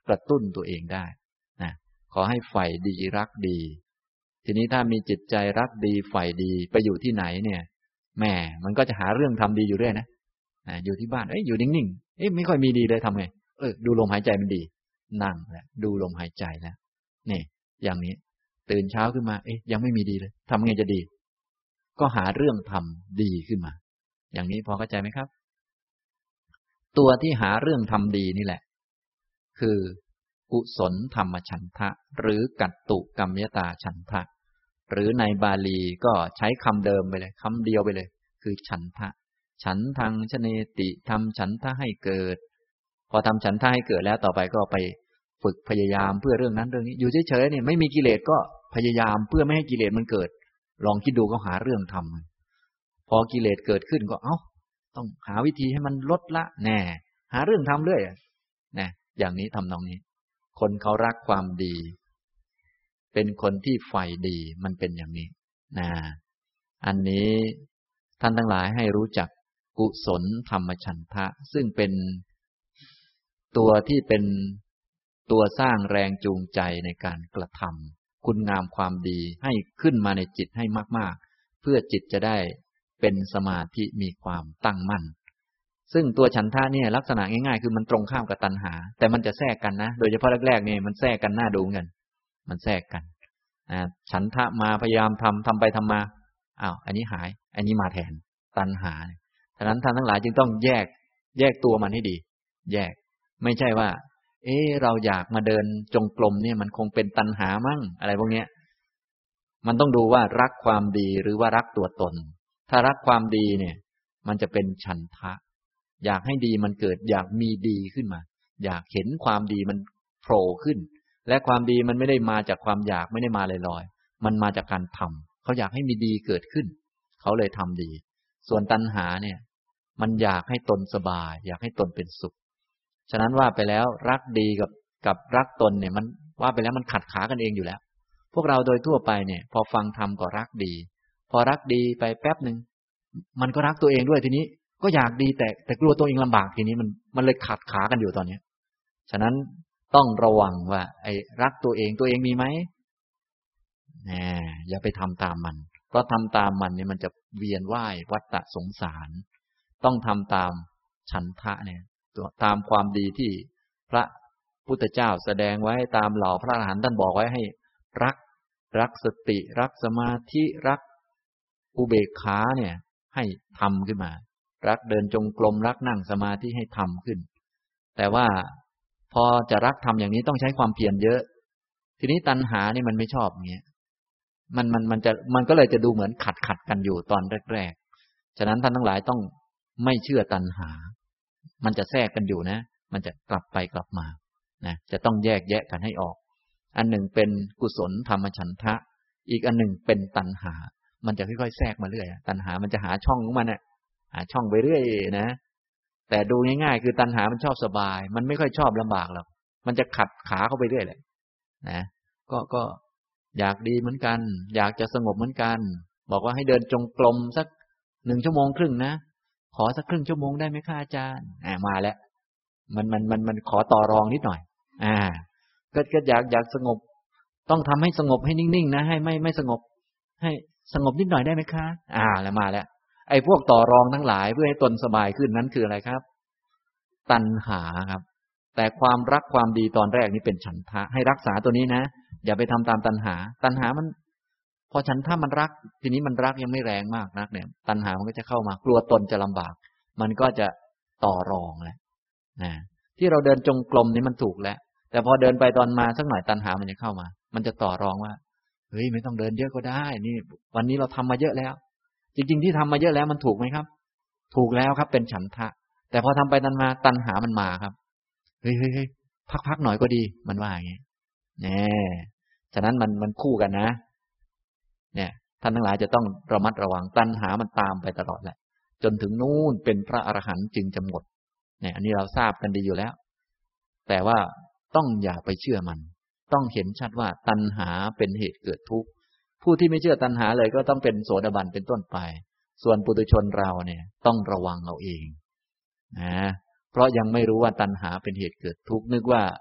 กระตุ้นตัวเองได้นะขอให้ใฝ่ดีรักดีทีนี้ถ้ามีจิตใจรักดีใฝ่ดีไปอยู่ที่ไหนเนี่ยแม่มันก็จะหาเรื่องทำดีอยู่เรื่อยนะอยู่ที่บ้านเอ้ยอยู่นิ่งๆเอ้ยไม่ค่อยมีดีเลยทำไงเออดูลมหายใจมันดีนั่งแล้วดูลมหายใจแล้วนี่อย่างนี้ตื่นเช้าขึ้นมาเอ๊ยยังไม่มีดีเลยทำไงจะดีก็หาเรื่องทำดีขึ้นมาอย่างนี้พอเข้าใจไหมครับตัวที่หาเรื่องทำดีนี่แหละคือกุศลธรรมฉันทะหรือกัตตุกัมมยตาฉันทะหรือในบาลีก็ใช้คำเดิมไปเลยคำเดียวไปเลยคือฉันทะฉันทังชเนติทำฉันทะให้เกิดพอทำฉันทะให้เกิดแล้วต่อไปก็ไปฝึกพยายามเพื่อเรื่องนั้นเรื่องนี้อยู่เฉยๆเนี่ยไม่มีกิเลสก็พยายามเพื่อไม่ให้กิเลสมันเกิดลองคิดดูก็หาเรื่องทำพอกิเลสเกิดขึ้นก็เอ้าต้องหาวิธีให้มันลดละแน่หาเรื่องทำเรื่อยนะอย่างนี้ทำนองนี้คนเขารักความดีเป็นคนที่ใฝ่ดีมันเป็นอย่างนี้นะอันนี้ท่านทั้งหลายให้รู้จักกุศลธรรมฉันทะซึ่งเป็นตัวที่เป็นตัวสร้างแรงจูงใจในการกระทำคุณงามความดีให้ขึ้นมาในจิตให้มากๆเพื่อจิตจะได้เป็นสมาธิมีความตั้งมั่นซึ่งตัวฉันทะเนี่ยลักษณะง่ายๆคือมันตรงข้ามกับตัณหาแต่มันจะแทรกกันนะโดยเฉพาะแรกๆเนี่ยมันแทรกกันหน้าดูเงินมันแทรกกันนะฉันทะมาพยายามทำทำไปทำมาอ้าวอันนี้หายอันนี้มาแทนตัณหาฉะนั้นท่านทั้งหลายจึงต้องแยกแยกตัวมันให้ดีแยกไม่ใช่ว่าเออเราอยากมาเดินจงกรมเนี่ยมันคงเป็นตัณหามั่งอะไรพวกเนี้ยมันต้องดูว่ารักความดีหรือว่ารักตัวตนถ้ารักความดีเนี่ยมันจะเป็นฉันทะอยากให้ดีมันเกิดอยากมีดีขึ้นมาอยากเห็นความดีมันโผล่ขึ้นและความดีมันไม่ได้มาจากความอยากไม่ได้มาลอยๆมันมาจากการทำเขาอยากให้มีดีเกิดขึ้นเขาเลยทำดีส่วนตัณหาเนี่ยมันอยากให้ตนสบายอยากให้ตนเป็นสุขฉะนั้นว่าไปแล้วรักดีกับกับรักตนเนี่ยมันว่าไปแล้วมันขัดขากันเองอยู่แล้วพวกเราโดยทั่วไปเนี่ยพอฟังธรรมก็รักดีพอรักดีไปแป๊บนึงมันก็รักตัวเองด้วยทีนี้ก็อยากดีแต่แต่กลัวตัวเองลำบากทีนี้มันมันเลยขัดขากันอยู่ตอนนี้ฉะนั้นต้องระวังว่าไอ้รักตัวเองตัวเองมีไหมแหมอย่าไปทำตามมันเพราะทำตามมันเนี่ยมันจะเวียนว่ายวัฏฏะสงสารต้องทำตามฉันทะเนี่ยตามความดีที่พระพุทธเจ้าแสดงไว้ตามเหล่าพระอรหันต์ท่านบอกไว้ให้รักรักสติรักสมาธิรักอุเบกขาเนี่ยให้ทำขึ้นมารักเดินจงกรมรักนั่งสมาธิให้ทำขึ้นแต่ว่าพอจะรักทำอย่างนี้ต้องใช้ความเพียรเยอะทีนี้ตัณหานี่มันไม่ชอบอย่างเงี้ยมันมันมันจะมันก็เลยจะดูเหมือนขัดขัดกันอยู่ตอนแรกๆฉะนั้นท่านทั้งหลายต้องไม่เชื่อตัณหามันจะแทรกกันอยู่นะมันจะกลับไปกลับมานะจะต้องแยกแยะกันให้ออกอันหนึ่งเป็นกุศลธรรมฉันทะอีกอันหนึ่งเป็นตัณหามันจะค่อยๆแทรกมาเรื่อยตัณหามันจะหาช่องของมันน่ะหาช่องไปเรื่อยนะแต่ดูง่ายๆคือตัณหามันชอบสบายมันไม่ค่อยชอบลำบากหรอกมันจะขัดขาเข้าไปเรื่อยเลยนะก็ก็อยากดีเหมือนกันอยากจะสงบเหมือนกันบอกว่าให้เดินจงกรมสักหนึ่งชั่วโมงครึ่งนะขอสักครึ่งชั่วโมงได้ไหมคะอาจารย์อ่ามาแล้วมันมันมันมันขอต่อรองนิดหน่อยอ่าก็ก็อยากอยากสงบต้องทำให้สงบให้นิ่งๆนะให้ไม่ไม่สงบให้สงบนิดหน่อยได้ไหมคะอ่าแล้วมาแล้วไอ้พวกต่อรองทั้งหลายเพื่อให้ตนสบายขึ้นนั้นคืออะไรครับตัณหาครับแต่ความรักความดีตอนแรกนี่เป็นฉันทะให้รักษาตัวนี้นะอย่าไปทำตามตัณหาตัณหามันพอฉันทะมันรักทีนี้มันรักยังไม่แรงมากนักเนี่ยตัณหามันก็จะเข้ามากลัวตนจะลำบากมันก็จะต่อรองแหละนะที่เราเดินจงกรมนี่มันถูกแล้วแต่พอเดินไปตอนมาสักหน่อยตัณหามันจะเข้ามามันจะต่อรองว่าเฮ้ยไม่ต้องเดินเยอะก็ได้นี่วันนี้เราทำมาเยอะแล้วจริงๆที่ทำมาเยอะแล้วมันถูกไหมครับถูกแล้วครับเป็นฉันทะแต่พอทำไปตันมาตัณหามันมาครับเฮ้ยเฮ้ยเฮ้ยพักๆหน่อยก็ดีมันว่าอย่างนี้แน่ฉะนั้นมันมันคู่กันนะเนี่ยท่านทั้งหลายจะต้องระมัดระวังตัณหามันตามไปตลอดแหละจนถึงนู่นเป็นพระอรหันต์จึงจะหมดเนี่ยอันนี้เราทราบกันดีอยู่แล้วแต่ว่าต้องอย่าไปเชื่อมันต้องเห็นชัดว่าตัณหาเป็นเหตุเกิดทุกข์ผู้ที่ไม่เชื่อตัณหาเลยก็ต้องเป็นโสดาบันเป็นต้นไปส่วนปุถุชนเราเนี่ยต้องระวังเอาเองนะเพราะยังไม่รู้ว่าตัณหาเป็นเหตุเกิดทุกข์นึกว่า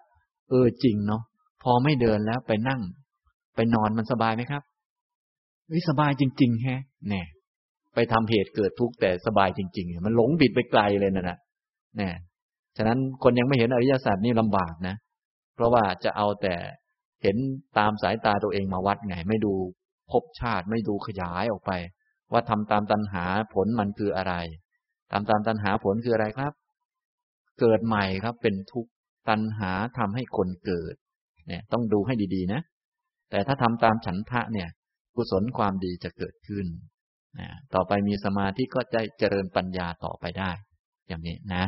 เออจริงเนาะพอไม่เดินแล้วไปนั่งไปนอนมันสบายไหมครับเฮ้ยสบายจริงๆแฮะแน่ไปทำเหตุเกิดทุกข์แต่สบายจริงๆมันหลงบิดไปไกลเลยนั่นน่ะแน่ฉะนั้นคนยังไม่เห็นอริยสัจนี่ลำบากนะเพราะว่าจะเอาแต่เห็นตามสายตาตัวเองมาวัดไงไม่ดูภพชาติไม่ดูขยายออกไปว่าทำตามตัณหาผลมันคืออะไรทำตามตัณหาผลคืออะไรครับเกิดใหม่ครับเป็นทุกข์ตัณหาทำให้คนเกิดเนี่ยต้องดูให้ดีๆนะแต่ถ้าทำตามฉันทะเนี่ยกุศลความดีจะเกิดขึ้นนะต่อไปมีสมาธิก็จะเจริญปัญญาต่อไปได้อย่างนี้นะ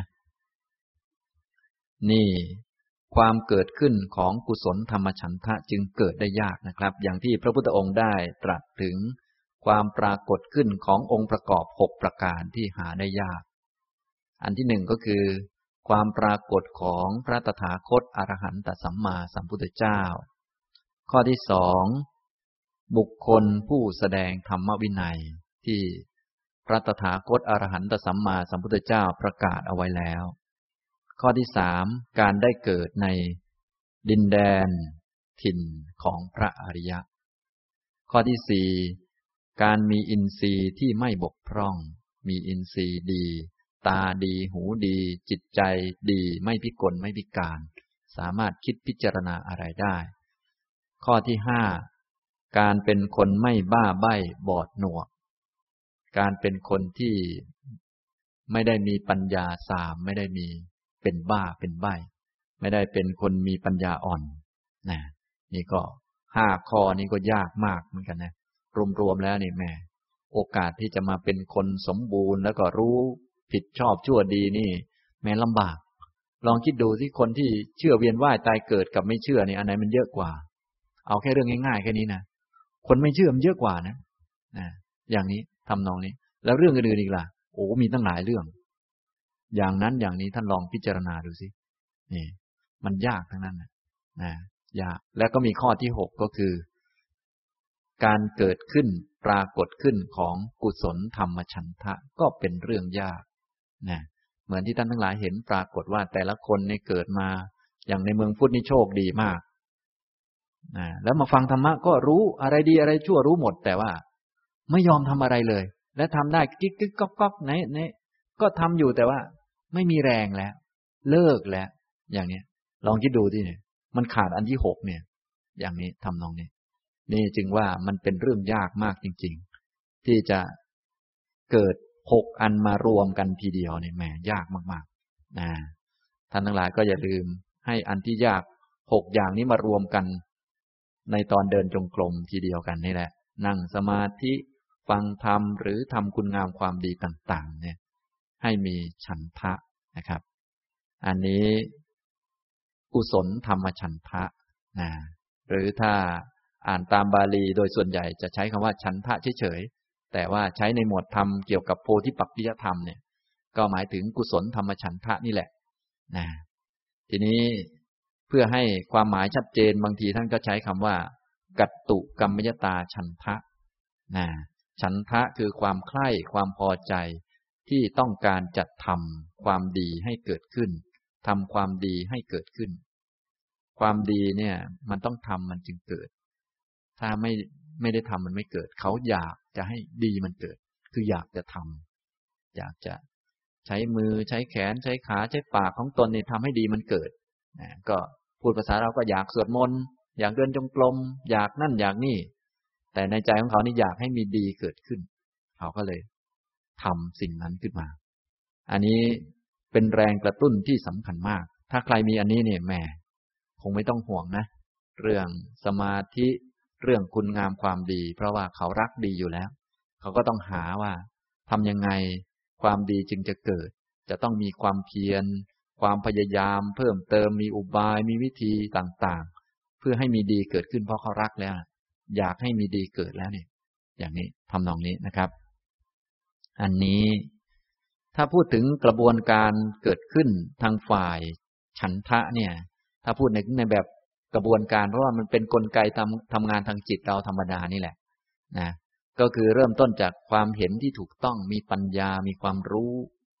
นี่ความเกิดขึ้นของกุศลธรรมฉันทะจึงเกิดได้ยากนะครับอย่างที่พระพุทธองค์ได้ตรัสถึงความปรากฏขึ้นขององค์ประกอบหกประการที่หาได้ยากอันที่หนึ่งก็คือความปรากฏของพระตถาคตอรหันตสัมมาสัมพุทธเจ้าข้อที่สองบุคคลผู้แสดงธรรมวินัยที่พระตถาคตอรหันตสัมมาสัมพุทธเจ้าประกาศเอาไว้แล้วข้อที่สามการได้เกิดในดินแดนถิ่นของพระอริยะข้อที่สี่การมีอินทรีย์ที่ไม่บกพร่องมีอินทรีย์ดีตาดีหูดีจิตใจดีไม่พิกลไม่พิการสามารถคิดพิจารณาอะไรได้ข้อที่ห้าการเป็นคนไม่บ้าใบ้บอดหนวกการเป็นคนที่ไม่ได้มีปัญญาสามไม่ได้มีเป็นบ้าเป็นใบ้ไม่ได้เป็นคนมีปัญญาอ่อนนะนี่ก็ห้าข้อนี้ก็ยากมากเหมือนกันนะรวมๆแล้วนี่แม่โอกาสที่จะมาเป็นคนสมบูรณ์แล้วก็รู้ผิดชอบชั่วดีนี่แม้ลำบากลองคิดดูสิคนที่เชื่อเวียนว่ายตายเกิดกับไม่เชื่อนี่อันไหนมันเยอะกว่าเอาแค่เรื่องง่ายๆแค่นี้นะคนไม่เชื่อมันเยอะกว่านะนะอย่างนี้ทำนองนี้แล้วเรื่องอื่นๆอีกล่ะโอ้มีตั้งหลายเรื่องอย่างนั้นอย่างนี้ท่านลองพิจารณาดูสินี่มันยากทั้งนั้นนะนะยากแล้วก็มีข้อที่หกก็คือการเกิดขึ้นปรากฏขึ้นของกุศลธรรมฉันทะก็เป็นเรื่องยากนะเหมือนที่ท่านทั้งหลายเห็นปรากฏว่าแต่ละคนในเกิดมาอย่างในเมืองพุทธนี่โชคดีมากนะแล้วมาฟังธรรมะก็รู้อะไรดีอะไรชั่วรู้หมดแต่ว่าไม่ยอมทำอะไรเลยและทำได้กิ๊กกิ๊กก๊อกก๊อกไหนไหนก็ทำอยู่แต่ว่าไม่มีแรงแล้วเลิกแล้วอย่างนี้ลองคิดดูที่เนี่ยมันขาดอันที่หกเนี่ยอย่างนี้ทำนองนี้นี่จึงว่ามันเป็นเรื่องยากมากจริงๆที่จะเกิดหกอันมารวมกันทีเดียวเนี่ยแหมยากมากๆนะท่านทั้งหลายก็อย่าลืมให้อันที่ยากหกอย่างนี้มารวมกันในตอนเดินจงกรมทีเดียวกันนี่แหละนั่งสมาธิฟังธรรมหรือทำคุณงามความดีต่างๆเนี่ยให้มีฉันทะนะครับอันนี้กุศลธรรมฉันทะนะหรือถ้าอ่านตามบาลีโดยส่วนใหญ่จะใช้คำว่าฉันทะเฉยๆแต่ว่าใช้ในหมวดธรรมเกี่ยวกับโพธิปักขิยธรรมเนี่ยก็หมายถึงกุศลธรรมฉันทะนี่แหละนะทีนี้เพื่อให้ความหมายชัดเจนบางทีท่านก็ใช้คำว่ากัตตุกัมมยตาฉันทะนะฉันทะคือความใคร่ความพอใจที่ต้องการจัดทำความดีให้เกิดขึ้นทำความดีให้เกิดขึ้นความดีเนี่ยมันต้องทำมันจึงเกิดถ้าไม่ไม่ได้ทำมันไม่เกิดเขาอยากจะให้ดีมันเกิดคืออยากจะทำอยากจะใช้มือใช้แขนใช้ขาใช้ปากของตนเนี่ยทำให้ดีมันเกิดนะก็พูดภาษาเราก็อยากสวดมนต์อยากเดินจงกรมอยากนั่นอยากนี่แต่ในใจของเขานี่อยากให้มีดีเกิดขึ้นเขาก็เลยทำสิ่งนั้นขึ้นมาอันนี้เป็นแรงกระตุ้นที่สำคัญมากถ้าใครมีอันนี้เนี่ยแหมคงไม่ต้องห่วงนะเรื่องสมาธิเรื่องคุณงามความดีเพราะว่าเขารักดีอยู่แล้วเขาก็ต้องหาว่าทำยังไงความดีจึงจะเกิดจะต้องมีความเพียรความพยายามเพิ่มเติมมีอุบายมีวิธีต่างๆเพื่อให้มีดีเกิดขึ้นเพราะเขารักแล้วอยากให้มีดีเกิดแล้วเนี่ยอย่างนี้ทำนองนี้นะครับอันนี้ถ้าพูดถึงกระบวนการเกิดขึ้นทางฝ่ายฉันทะเนี่ยถ้าพูดในในแบบกระบวนการเพราะว่ามันเป็นกลไกทำทำงานทางจิตเราธรรมดานี่แหละนะก็คือเริ่มต้นจากความเห็นที่ถูกต้องมีปัญญามีความรู้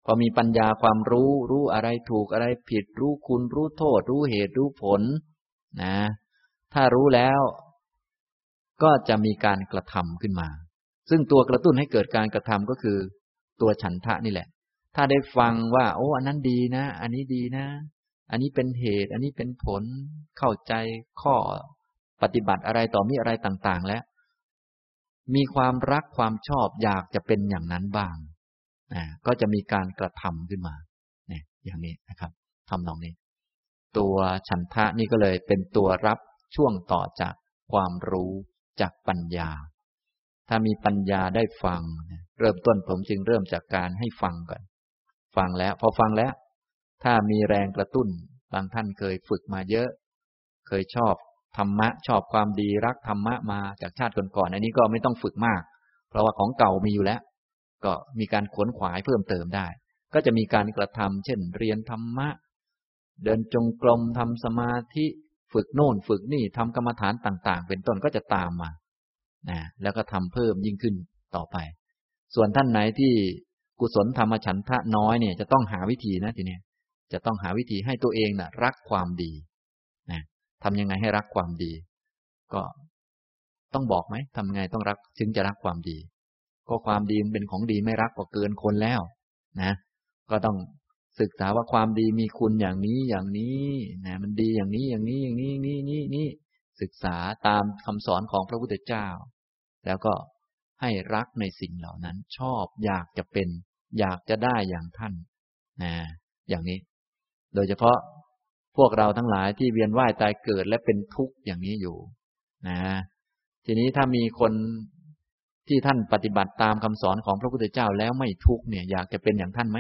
พอมีปัญญาความรู้รู้อะไรถูกอะไรผิดรู้คุณรู้โทษรู้เหตุรู้ผลนะถ้ารู้แล้วก็จะมีการกระทำขึ้นมาซึ่งตัวกระตุ้นให้เกิดการกระทำก็คือตัวฉันทะนี่แหละถ้าได้ฟังว่าโอ้อันนั้นดีนะอันนี้ดีนะอันนี้เป็นเหตุอันนี้เป็นผลเข้าใจข้อปฏิบัติอะไรต่อมีอะไรต่างๆแล้วมีความรักความชอบอยากจะเป็นอย่างนั้นบ้างนะก็จะมีการกระทำขึ้นมาเนี่ยอย่างนี้นะครับทำนองนี้ตัวฉันทะนี่ก็เลยเป็นตัวรับช่วงต่อจากความรู้จากปัญญาถ้ามีปัญญาได้ฟังเริ่มต้นผมจึงเริ่มจากการให้ฟังก่อนฟังแล้วพอฟังแล้วถ้ามีแรงกระตุ้นบางท่านเคยฝึกมาเยอะเคยชอบธรรมะชอบความดีรักธรรมะมาจากชาติก่อนๆอันนี้ก็ไม่ต้องฝึกมากเพราะว่าของเก่ามีอยู่แล้วก็มีการขวนขวายเพิ่มเติมได้ก็จะมีการกระทำเช่นเรียนธรรมะเดินจงกรมทำสมาธิฝึกโน่นฝึกนี่ทำกรรมฐานต่างๆเป็นต้นก็จะตามมานะแล้วก็ทำเพิ่มยิ่งขึ้นต่อไปส่วนท่านไหนที่กุศลธรรมฉันทะน้อยเนี่ยจะต้องหาวิธีนะทีนี้จะต้องหาวิธีให้ตัวเองน่ะรักความดีนะทำยังไงให้รักความดีก็ต้องบอกไหมทำยังไงต้องรักจึงจะรักความดีก็ความดีมันเป็นของดีไม่รักก็เกินคนแล้วนะก็ต้องศึกษาว่าความดีมีคุณอย่างนี้อย่างนี้นะมันดีอย่างนี้อย่างนี้อย่างนี้นี่นี่นี่ศึกษาตามคำสอนของพระพุทธเจ้าแล้วก็ให้รักในสิ่งเหล่านั้นชอบอยากจะเป็นอยากจะได้อย่างท่านนะอย่างนี้โดยเฉพาะพวกเราทั้งหลายที่เวียนว่ายตายเกิดและเป็นทุกข์อย่างนี้อยู่นะทีนี้ถ้ามีคนที่ท่านปฏิบัติตามคำสอนของพระพุทธเจ้าแล้วไม่ทุกข์เนี่ยอยากจะเป็นอย่างท่านไหม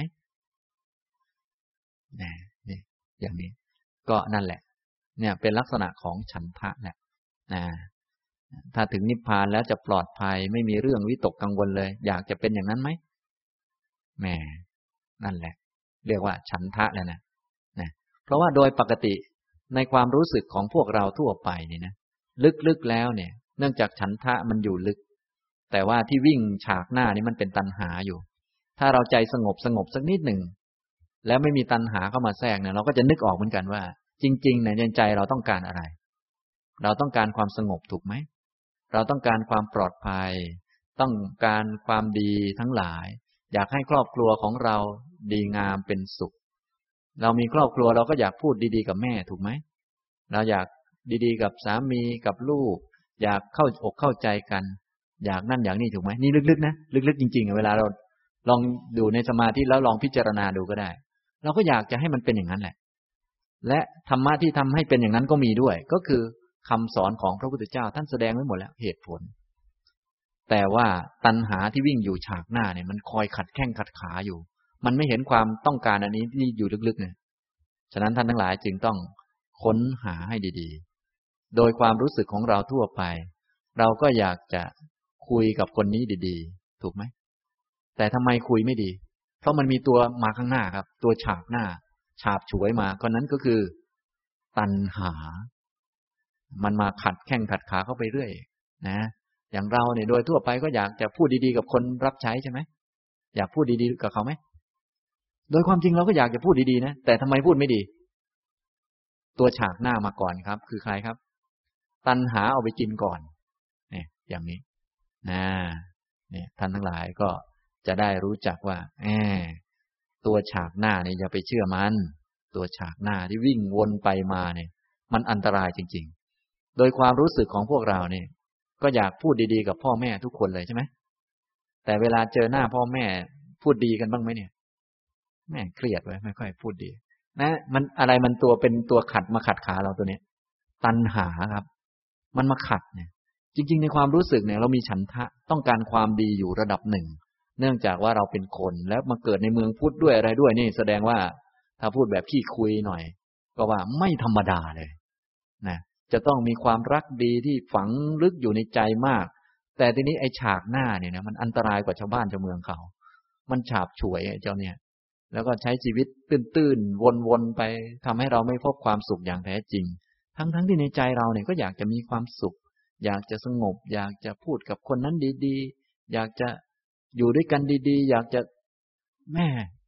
นะนี่อย่างนี้ก็นั่นแหละเนี่ยเป็นลักษณะของฉันทะแหละนะถ้าถึงนิพพานแล้วจะปลอดภัยไม่มีเรื่องวิตกกังวลเลยอยากจะเป็นอย่างนั้นไหมแหมนั่นแหละเรียกว่าฉันทะแล้วนะนะเพราะว่าโดยปกติในความรู้สึกของพวกเราทั่วไปนี่นะลึกๆแล้วเนี่ยเนื่องจากฉันทะมันอยู่ลึกแต่ว่าที่วิ่งฉากหน้านี่มันเป็นตัณหาอยู่ถ้าเราใจสงบสงบสักนิดหนึ่งแล้วไม่มีตัณหาเข้ามาแทรกเนี่ยเราก็จะนึกออกเหมือนกันว่าจริงๆในใจเราต้องการอะไรเราต้องการความสงบถูกไหมเราต้องการความปลอดภัยต้องการความดีทั้งหลายอยากให้ครอบครัวของเราดีงามเป็นสุขเรามีครอบครัวเราก็อยากพูดดีๆกับแม่ถูกไหมเราอยากดีๆกับสามีกับลูกอยากเข้าอกเข้าใจกันอยากนั่นอย่างนี้ถูกไหมนี่ลึกๆนะลึกๆจริงๆเวลาเราลองดูในสมาธิแล้วลองพิจารณาดูก็ได้เราก็อยากจะให้มันเป็นอย่างนั้นแหละและธรรมะที่ทำให้เป็นอย่างนั้นก็มีด้วยก็คือคำสอนของพระพุทธเจ้าท่านแสดงไว้หมดแล้วเหตุผลแต่ว่าตัณหาที่วิ่งอยู่ฉากหน้าเนี่ยมันคอยขัดแข้งขัดขาอยู่มันไม่เห็นความต้องการอันนี้ที่อยู่ลึกๆเนี่ยฉะนั้นท่านทั้งหลายจึงต้องค้นหาให้ดีๆโดยความรู้สึกของเราทั่วไปเราก็อยากจะคุยกับคนนี้ดีๆถูกไหมแต่ทำไมคุยไม่ดีเพราะมันมีตัวมาข้างหน้าครับตัวฉากหน้าฉาบฉวยมาคนนั้นก็คือตัณหามันมาขัดแข้งขัดขาเข้าไปเรื่อยนะอย่างเราเนี่ยโดยทั่วไปก็อยากจะพูดดีๆกับคนรับใช้ใช่ไหมอยากพูดดีๆกับเขาไหมโดยความจริงเราก็อยากจะพูดดีๆนะแต่ทำไมพูดไม่ดีตัวฉากหน้ามาก่อนครับคือใครครับตัณหาเอาไปกินก่อนเนี่ยอย่างนี้นะเนี่ยท่านทั้งหลายก็จะได้รู้จักว่าแหมตัวฉากหน้าเนี่ยอย่าไปเชื่อมันตัวฉากหน้าที่วิ่งวนไปมาเนี่ยมันอันตรายจริงๆโดยความรู้สึกของพวกเราเนี่ยก็อยากพูดดีๆกับพ่อแม่ทุกคนเลยใช่ไหมแต่เวลาเจอหน้าพ่อแม่พูดดีกันบ้างไหมเนี่ยแม่เครียดไว้ไม่ค่อยพูดดีนะมันอะไรมันตัวเป็นตัวขัดมาขัดขาเราตัวเนี้ยตัณหาครับมันมาขัดเนี่ยจริงๆในความรู้สึกเนี่ยเรามีฉันทะต้องการความดีอยู่ระดับหนึ่งเนื่องจากว่าเราเป็นคนแล้วมาเกิดในเมืองพุทธด้วยอะไรด้วยนี่แสดงว่าถ้าพูดแบบขี้คุยหน่อยก็ว่าไม่ธรรมดาเลยนะจะต้องมีความรักดีที่ฝังลึกอยู่ในใจมากแต่ทีนี้ไอ้ฉากหน้าเนี่ยนะมันอันตรายกว่าชาวบ้านชาวเมืองเขามันฉาบฉวยไอ้เจ้าเนี่ยแล้วก็ใช้ชีวิตตื้นๆวนๆไปทำให้เราไม่พบความสุขอย่างแท้จริงทั้งๆที่ในใจเราเนี่ยก็อยากจะมีความสุขอยากจะสงบอยากจะพูดกับคนนั้นดีๆอยากจะอยู่ด้วยกันดีๆอยากจะแม่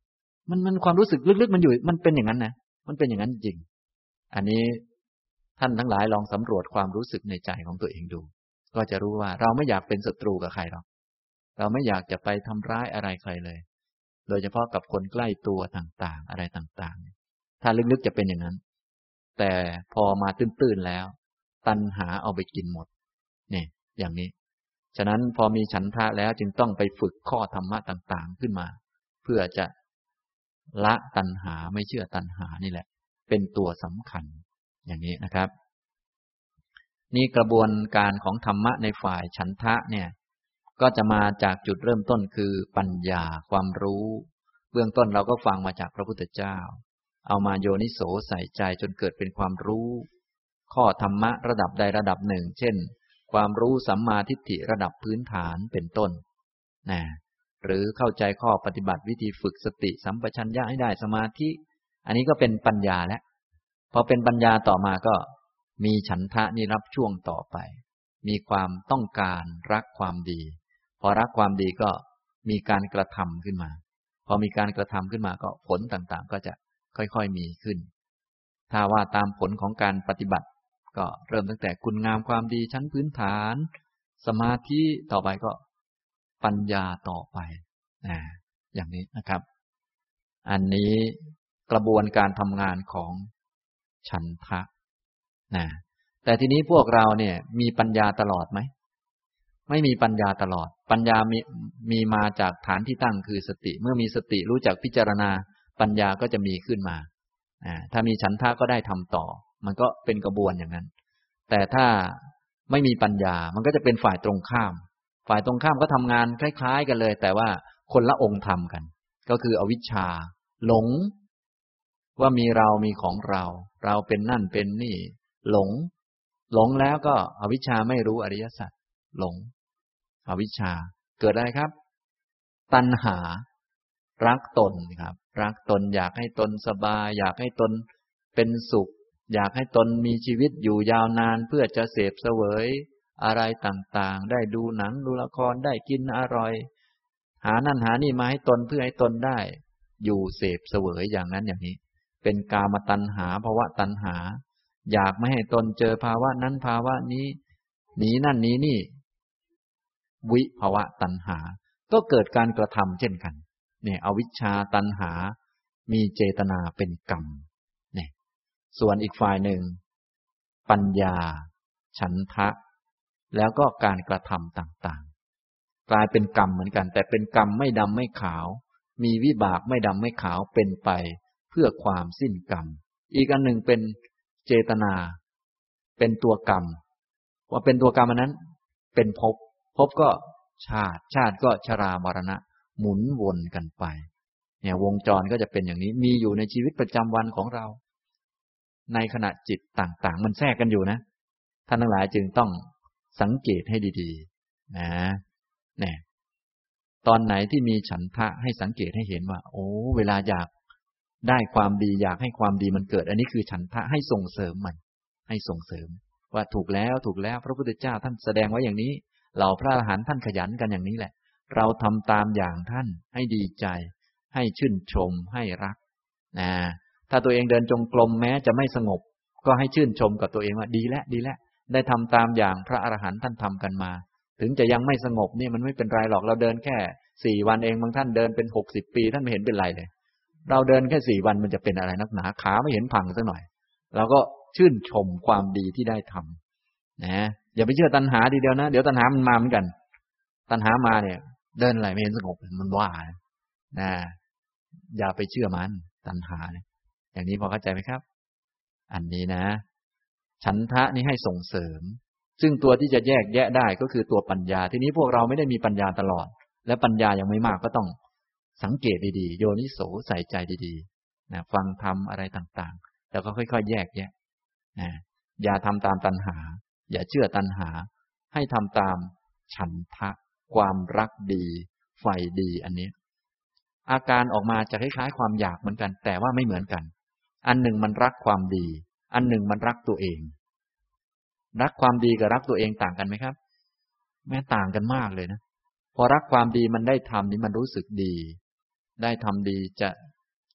มันมันความรู้สึกลึกๆมันอยู่มันเป็นอย่างนั้นนะมันเป็นอย่างนั้นจริงอันนี้ท่านทั้งหลายลองสำรวจความรู้สึกในใจของตัวเองดูก็จะรู้ว่าเราไม่อยากเป็นศัตรูกับใครหรอกเราไม่อยากจะไปทำร้ายอะไรใครเลยโดยเฉพาะกับคนใกล้ตัวต่างๆอะไรต่างๆถ้าลึกๆจะเป็นอย่างนั้นแต่พอมาตื้นๆแล้วตัณหาเอาไปกินหมดเนี่ยอย่างนี้ฉะนั้นพอมีฉันทะแล้วจึงต้องไปฝึกข้อธรรมะต่างๆขึ้นมาเพื่อจะละตัณหาไม่เชื่อตัณหานี่แหละเป็นตัวสำคัญอย่างนี้นะครับนี่กระบวนการของธรรมะในฝ่ายฉันทะเนี่ยก็จะมาจากจุดเริ่มต้นคือปัญญาความรู้เบื้องต้นเราก็ฟังมาจากพระพุทธเจ้าเอามาโยนิโสใส่ใจจนเกิดเป็นความรู้ข้อธรรมะระดับใดระดับหนึ่งเช่นความรู้สัมมาทิฏฐิระดับพื้นฐานเป็นต้นนะหรือเข้าใจข้อปฏิบัติวิธีฝึกสติสัมปชัญญะให้ได้สมาธิอันนี้ก็เป็นปัญญาแล้วพอเป็นปัญญาต่อมาก็มีฉันทะนี่รับช่วงต่อไปมีความต้องการรักความดีพอรักความดีก็มีการกระทำขึ้นมาพอมีการกระทำขึ้นมาก็ผลต่างๆก็จะค่อยๆมีขึ้นถ้าว่าตามผลของการปฏิบัติก็เริ่มตั้งแต่คุณงามความดีชั้นพื้นฐานสมาธิต่อไปก็ปัญญาต่อไปนะอย่างนี้นะครับอันนี้กระบวนการทำงานของฉันทะนะแต่ทีนี้พวกเราเนี่ยมีปัญญาตลอดไหมไม่มีปัญญาตลอดปัญญามีมีมาจากฐานที่ตั้งคือสติเมื่อมีสติรู้จักพิจารณาปัญญาก็จะมีขึ้นมาถ้ามีฉันทะก็ได้ทำต่อมันก็เป็นกระบวนอย่างนั้นแต่ถ้าไม่มีปัญญามันก็จะเป็นฝ่ายตรงข้ามฝ่ายตรงข้ามก็ทำงานคล้ายๆกันเลยแต่ว่าคนละองค์ธรรมกันก็คืออวิชชาหลงว่ามีเรามีของเราเราเป็นนั่นเป็นนี่หลงหลงแล้วก็อวิชชาไม่รู้อริยสัจหลงอวิชชาเกิดอะไรครับตัณหารักตนครับรักตนอยากให้ตนสบายอยากให้ตนเป็นสุขอยากให้ตนมีชีวิตอยู่ยาวนานเพื่อจะเสพเสวยอะไรต่างๆได้ดูหนังดูละครได้กินอร่อยหานั่นหานี่มาให้ตนเพื่อให้ตนได้อยู่เสพเสวยอย่างนั้นอย่างนี้เป็นกามตัณหาภวตัณหาอยากไม่ให้ตนเจอภาวะนั้นภาวะนี้หนีนั่นหนีนี่วิภวตัณหาก็เกิดการกระทำเช่นกันเนี่ยอวิชชาตัณหามีเจตนาเป็นกรรมเนี่ยส่วนอีกฝ่ายหนึ่งปัญญาฉันทะแล้วก็การกระทำต่างๆกลายเป็นกรรมเหมือนกันแต่เป็นกรรมไม่ดำไม่ขาวมีวิบากไม่ดำไม่ขาวเป็นไปเพื่อความสิ้นกรรมอีกอันหนึ่งเป็นเจตนาเป็นตัวกรรมว่าเป็นตัวกรรมอันนั้นเป็นภพภพก็ชาติชาติก็ชรามรณะหมุนวนกันไปเนี่ยวงจรก็จะเป็นอย่างนี้มีอยู่ในชีวิตประจำวันของเราในขณะจิตต่างๆมันแทรกกันอยู่นะท่านทั้งหลายจึงต้องสังเกตให้ดีๆนะเนี่ยตอนไหนที่มีฉันทะให้สังเกตให้เห็นว่าโอ้เวลาอยากได้ความดีอยากให้ความดีมันเกิดอันนี้คือฉันทะให้ส่งเสริมมันให้ส่งเสริมว่าถูกแล้วถูกแล้วพระพุทธเจ้าท่านแสดงไว้อย่างนี้เหล่าพระอรหันต์ท่านขยันกันอย่างนี้แหละเราทำตามอย่างท่านให้ดีใจให้ชื่นชมให้รักนะถ้าตัวเองเดินจงกรมแม้จะไม่สงบก็ให้ชื่นชมกับตัวเองว่าดีแล้วดีแล้วได้ทำตามอย่างพระอรหันต์ท่านทำกันมาถึงจะยังไม่สงบนี่มันไม่เป็นไรหรอกเราเดินแค่สี่วันเองบางท่านเดินเป็นหกสิบปีท่านไม่เห็นเป็นไรเลยเราเดินแค่สี่วันมันจะเป็นอะไรนักหนาขาไม่เห็นพังสักหน่อยเราก็ชื่นชมความดีที่ได้ทำนะอย่าไปเชื่อตัณหาทีเดียวนะเดี๋ยวตัณหามันมาเหมือนกันตัณหามาเนี่ยเดินอะไรไม่เห็นสงบมันว่านะอย่าไปเชื่อมันตัณหาเนี่ยอย่างนี้พอเข้าใจไหมครับอันนี้นะฉันทะนี่ให้ส่งเสริมซึ่งตัวที่จะแยกแยะได้ก็คือตัวปัญญาทีนี้พวกเราไม่ได้มีปัญญาตลอดและปัญญายังไม่มากก็ต้องสังเกตดีๆโยนิโสใส่ใจดีๆนะฟังธรรมอะไรต่างๆแล้วก็ค่อยๆแยกแยะนะอย่าทำตามตัณหาอย่าเชื่อตัณหาให้ทำตามฉันทะความรักดีไฟดีอันนี้อาการออกมาจะคล้ายๆความอยากเหมือนกันแต่ว่าไม่เหมือนกันอันหนึ่งมันรักความดีอันหนึ่งมันรักตัวเองรักความดีกับรักตัวเองต่างกันไหมครับแม้ต่างกันมากเลยนะพอรักความดีมันได้ทำนี่มันรู้สึกดีได้ทำดีจะ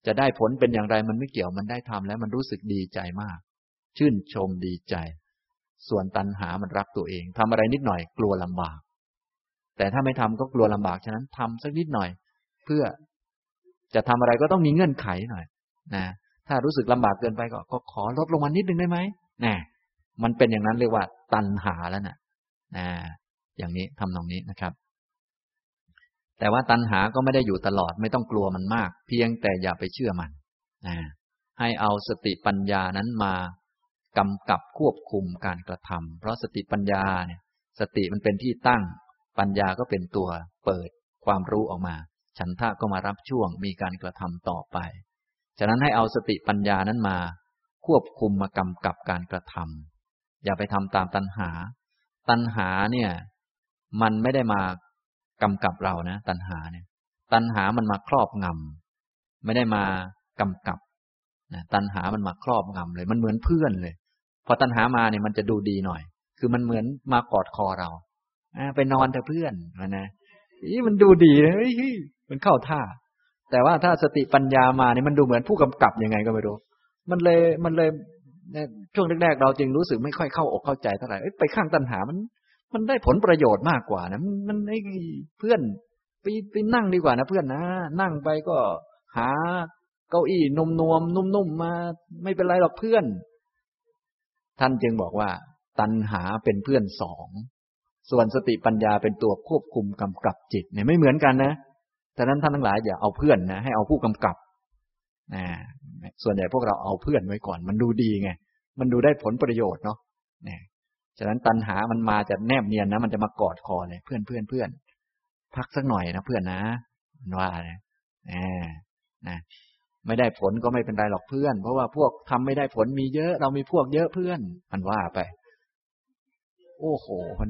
จะได้ผลเป็นอย่างไรมันไม่เกี่ยวมันได้ทำแล้วมันรู้สึกดีใจมากชื่นชมดีใจส่วนตัณหามันรักตัวเองทำอะไรนิดหน่อยกลัวลำบากแต่ถ้าไม่ทำก็กลัวลำบากฉะนั้นทำสักนิดหน่อยเพื่อจะทำอะไรก็ต้องมีเงื่อนไขหน่อยนะถ้ารู้สึกลำบากเกินไปก็ก็ขอลดลงมานิดนึงได้ไหมนะมันเป็นอย่างนั้นเรียกว่าตัณหาแล้วนะนะอย่างนี้ทำตรงนี้นะครับแต่ว่าตัณหาก็ไม่ได้อยู่ตลอดไม่ต้องกลัวมันมากเพียงแต่อย่าไปเชื่อมันนะให้เอาสติปัญญานั้นมากำกับควบคุมการกระทำเพราะสติปัญญาเนี่ยสติมันเป็นที่ตั้งปัญญาก็เป็นตัวเปิดความรู้ออกมาฉันทะก็มารับช่วงมีการกระทำต่อไปฉะนั้นให้เอาสติปัญญานั้นมาควบคุมมากำกับการกระทำอย่าไปทำตามตัณหาตัณหาเนี่ยมันไม่ได้มากำกับเรานะตัณหาเนี่ยตัณหามันมาครอบงำไม่ได้มากำกับนะตัณหามันมาครอบงำเลยมันเหมือนเพื่อนเลยพอตัณหามาเนี่ยมันจะดูดีหน่อยคือมันเหมือนมากอดคอเราไปนอนเถอะเพื่อนนะนี่มันดูดีเลยเฮ้ยมันเข้าท่าแต่ว่าถ้าสติปัญญามาเนี่ยมันดูเหมือนผู้กำกับยังไงก็ไม่รู้มันเลยมันเลยช่วงแรกๆเราจึงรู้สึกไม่ค่อยเข้าอกเข้าใจเท่าไหร่ไปข้างตัณหามันมันได้ผลประโยชน์มากกว่านะมันไอ้เพื่อนไปไปนั่งดีกว่านะเพื่อนนะนั่งไปก็หาเก้าอี้นมนวมนุ่มๆมาไม่เป็นไรหรอกเพื่อนท่านจึงบอกว่าตัณหาเป็นเพื่อนสองส่วนสติปัญญาเป็นตัวควบคุมกำกับจิตเนี่ยไม่เหมือนกันนะฉะนั้นท่านทั้งหลายอย่าเอาเพื่อนนะให้เอาผู้กำกับนะส่วนใหญ่พวกเราเอาเพื่อนไว้ก่อนมันดูดีไงมันดูได้ผลประโยชน์เนาะเนี่ยฉะนั้นตัณหามันมาจะแนบเนียนนะมันจะมากอดคอเลยเพื่อนเพื่อนเพื่อนพักสักหน่อยนะเพื่อนนะมันว่านะนะไม่ได้ผลก็ไม่เป็นไรหรอกเพื่อนเพราะว่าพวกทำไม่ได้ผลมีเยอะเรามีพวกเยอะเพื่อนมันว่าไปโอ้โหมัน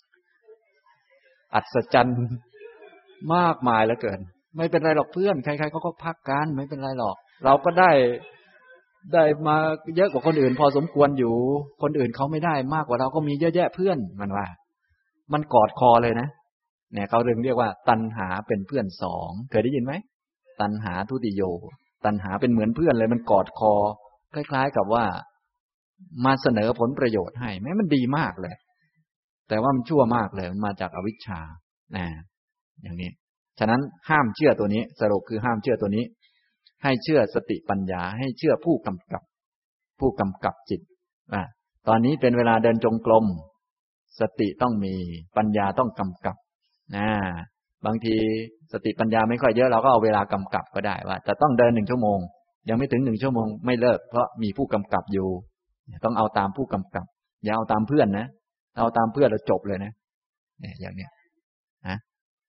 อัศจรรย์มากมายเหลือเกินไม่เป็นไรหรอกเพื่อนใครๆเขาก็พักกันไม่เป็นไรหรอกเราก็ได้ได้มาเยอะกว่าคนอื่นพอสมควรอยู่คนอื่นเขาไม่ได้มากกว่าเราก็มีเยอะแยะเพื่อนมันว่ามันกอดคอเลยนะเนี่ยเขาเรียกเรียกว่าตัณหาเป็นเพื่อนสองเคยได้ยินไหมตัณหาทุติโยตัณหาเป็นเหมือนเพื่อนเลยมันกอดคอคล้ายๆกับว่ามาเสนอผลประโยชน์ให้แม้มันดีมากเลยแต่ว่ามันชั่วมากเลยมันมาจากอวิชชานะอย่างนี้ฉะนั้นห้ามเชื่อตัวนี้สรุปคือห้ามเชื่อตัวนี้ให้เชื่อสติปัญญาให้เชื่อผู้กำกับผู้กำกับจิตอ่ะตอนนี้เป็นเวลาเดินจงกรมสติต้องมีปัญญาต้องกำกับนะบางทีสติปัญญาไม่ค่อยเยอะเราก็เอาเวลากำกับก็ได้ว่าจะต้องเดินหนึ่งชั่วโมงยังไม่ถึงหนึ่งชั่วโมงไม่เลิกเพราะมีผู้กำกับอยู่ต้องเอาตามผู้กำกับอย่าเอาตามเพื่อนนะเอาตามเพื่อนแล้วจบเลยนะเนี่ยอย่างเนี้ยนะ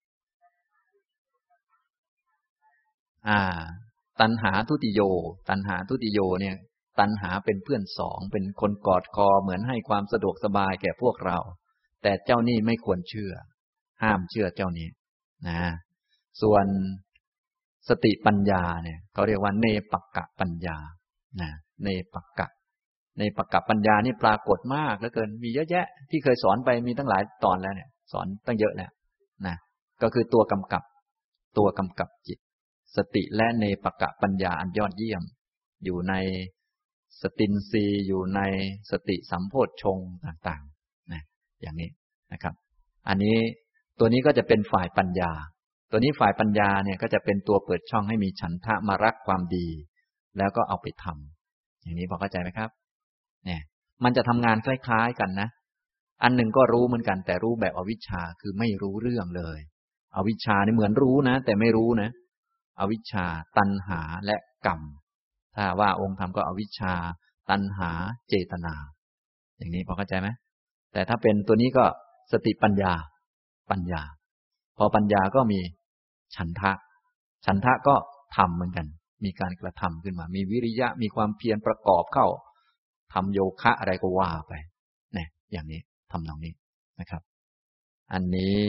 อ่าตัณหาทุติโยตัณหาทุติโยเนี่ยตัณหาเป็นเพื่อนสองเป็นคนกอดคอเหมือนให้ความสะดวกสบายแก่พวกเราแต่เจ้านี่ไม่ควรเชื่อห้ามเชื่อเจ้านี้นะส่วนสติปัญญาเนี่ยเขาเรียกว่าเนปักกะปัญญานะเนปักกะเนปักกะปัญญานี่ปรากฏมากเหลือเกินมีเยอะแยะที่เคยสอนไปมีตั้งหลายตอนแล้วเนี่ยสอนตั้งเยอะแล้วนะก็คือตัวกำกับตัวกำกับจิตสติและเนปักกะปัญญาอันยอดเยี่ยมอยู่ในสตินทรีย์อยู่ในสติสัมโพชฌงค์ต่างๆนะอย่างนี้นะครับอันนี้ตัวนี้ก็จะเป็นฝ่ายปัญญาตัวนี้ฝ่ายปัญญาเนี่ยก็จะเป็นตัวเปิดช่องให้มีฉันทะมารักความดีแล้วก็เอาไปทำอย่างนี้พอเข้าใจไหมครับเนี่ยมันจะทำงานคล้ายๆกันนะอันหนึ่งก็รู้เหมือนกันแต่รู้แบบอวิชชาคือไม่รู้เรื่องเลยอวิชชานี่เหมือนรู้นะแต่ไม่รู้นะอวิชชาตัณหาและกรรมถ้าว่าองค์ธรรมก็อวิชชาตัณหาเจตนาอย่างนี้พอเข้าใจไหมแต่ถ้าเป็นตัวนี้ก็สติปัญญาปัญญาพอปัญญาก็มีฉันทะฉันทะก็ทำเหมือนกันมีการกระทำขึ้นมามีวิริยะมีความเพียรประกอบเข้าทำโยคะอะไรก็ว่าไปเนี่ยอย่างนี้ทำตรงนี้นะครับอันนี้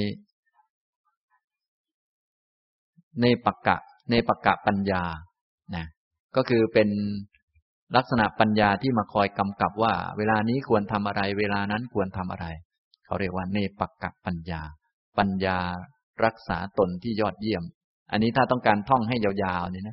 เนปักกะเนปักกะปัญญานะก็คือเป็นลักษณะปัญญาที่มาคอยกำกับว่าเวลานี้ควรทำอะไรเวลานั้นควรทำอะไรเขาเรียกว่าเนปักกะปัญญาปัญญารักษาตนที่ยอดเยี่ยมอันนี้ถ้าต้องการท่องให้ยาวๆนี่นะ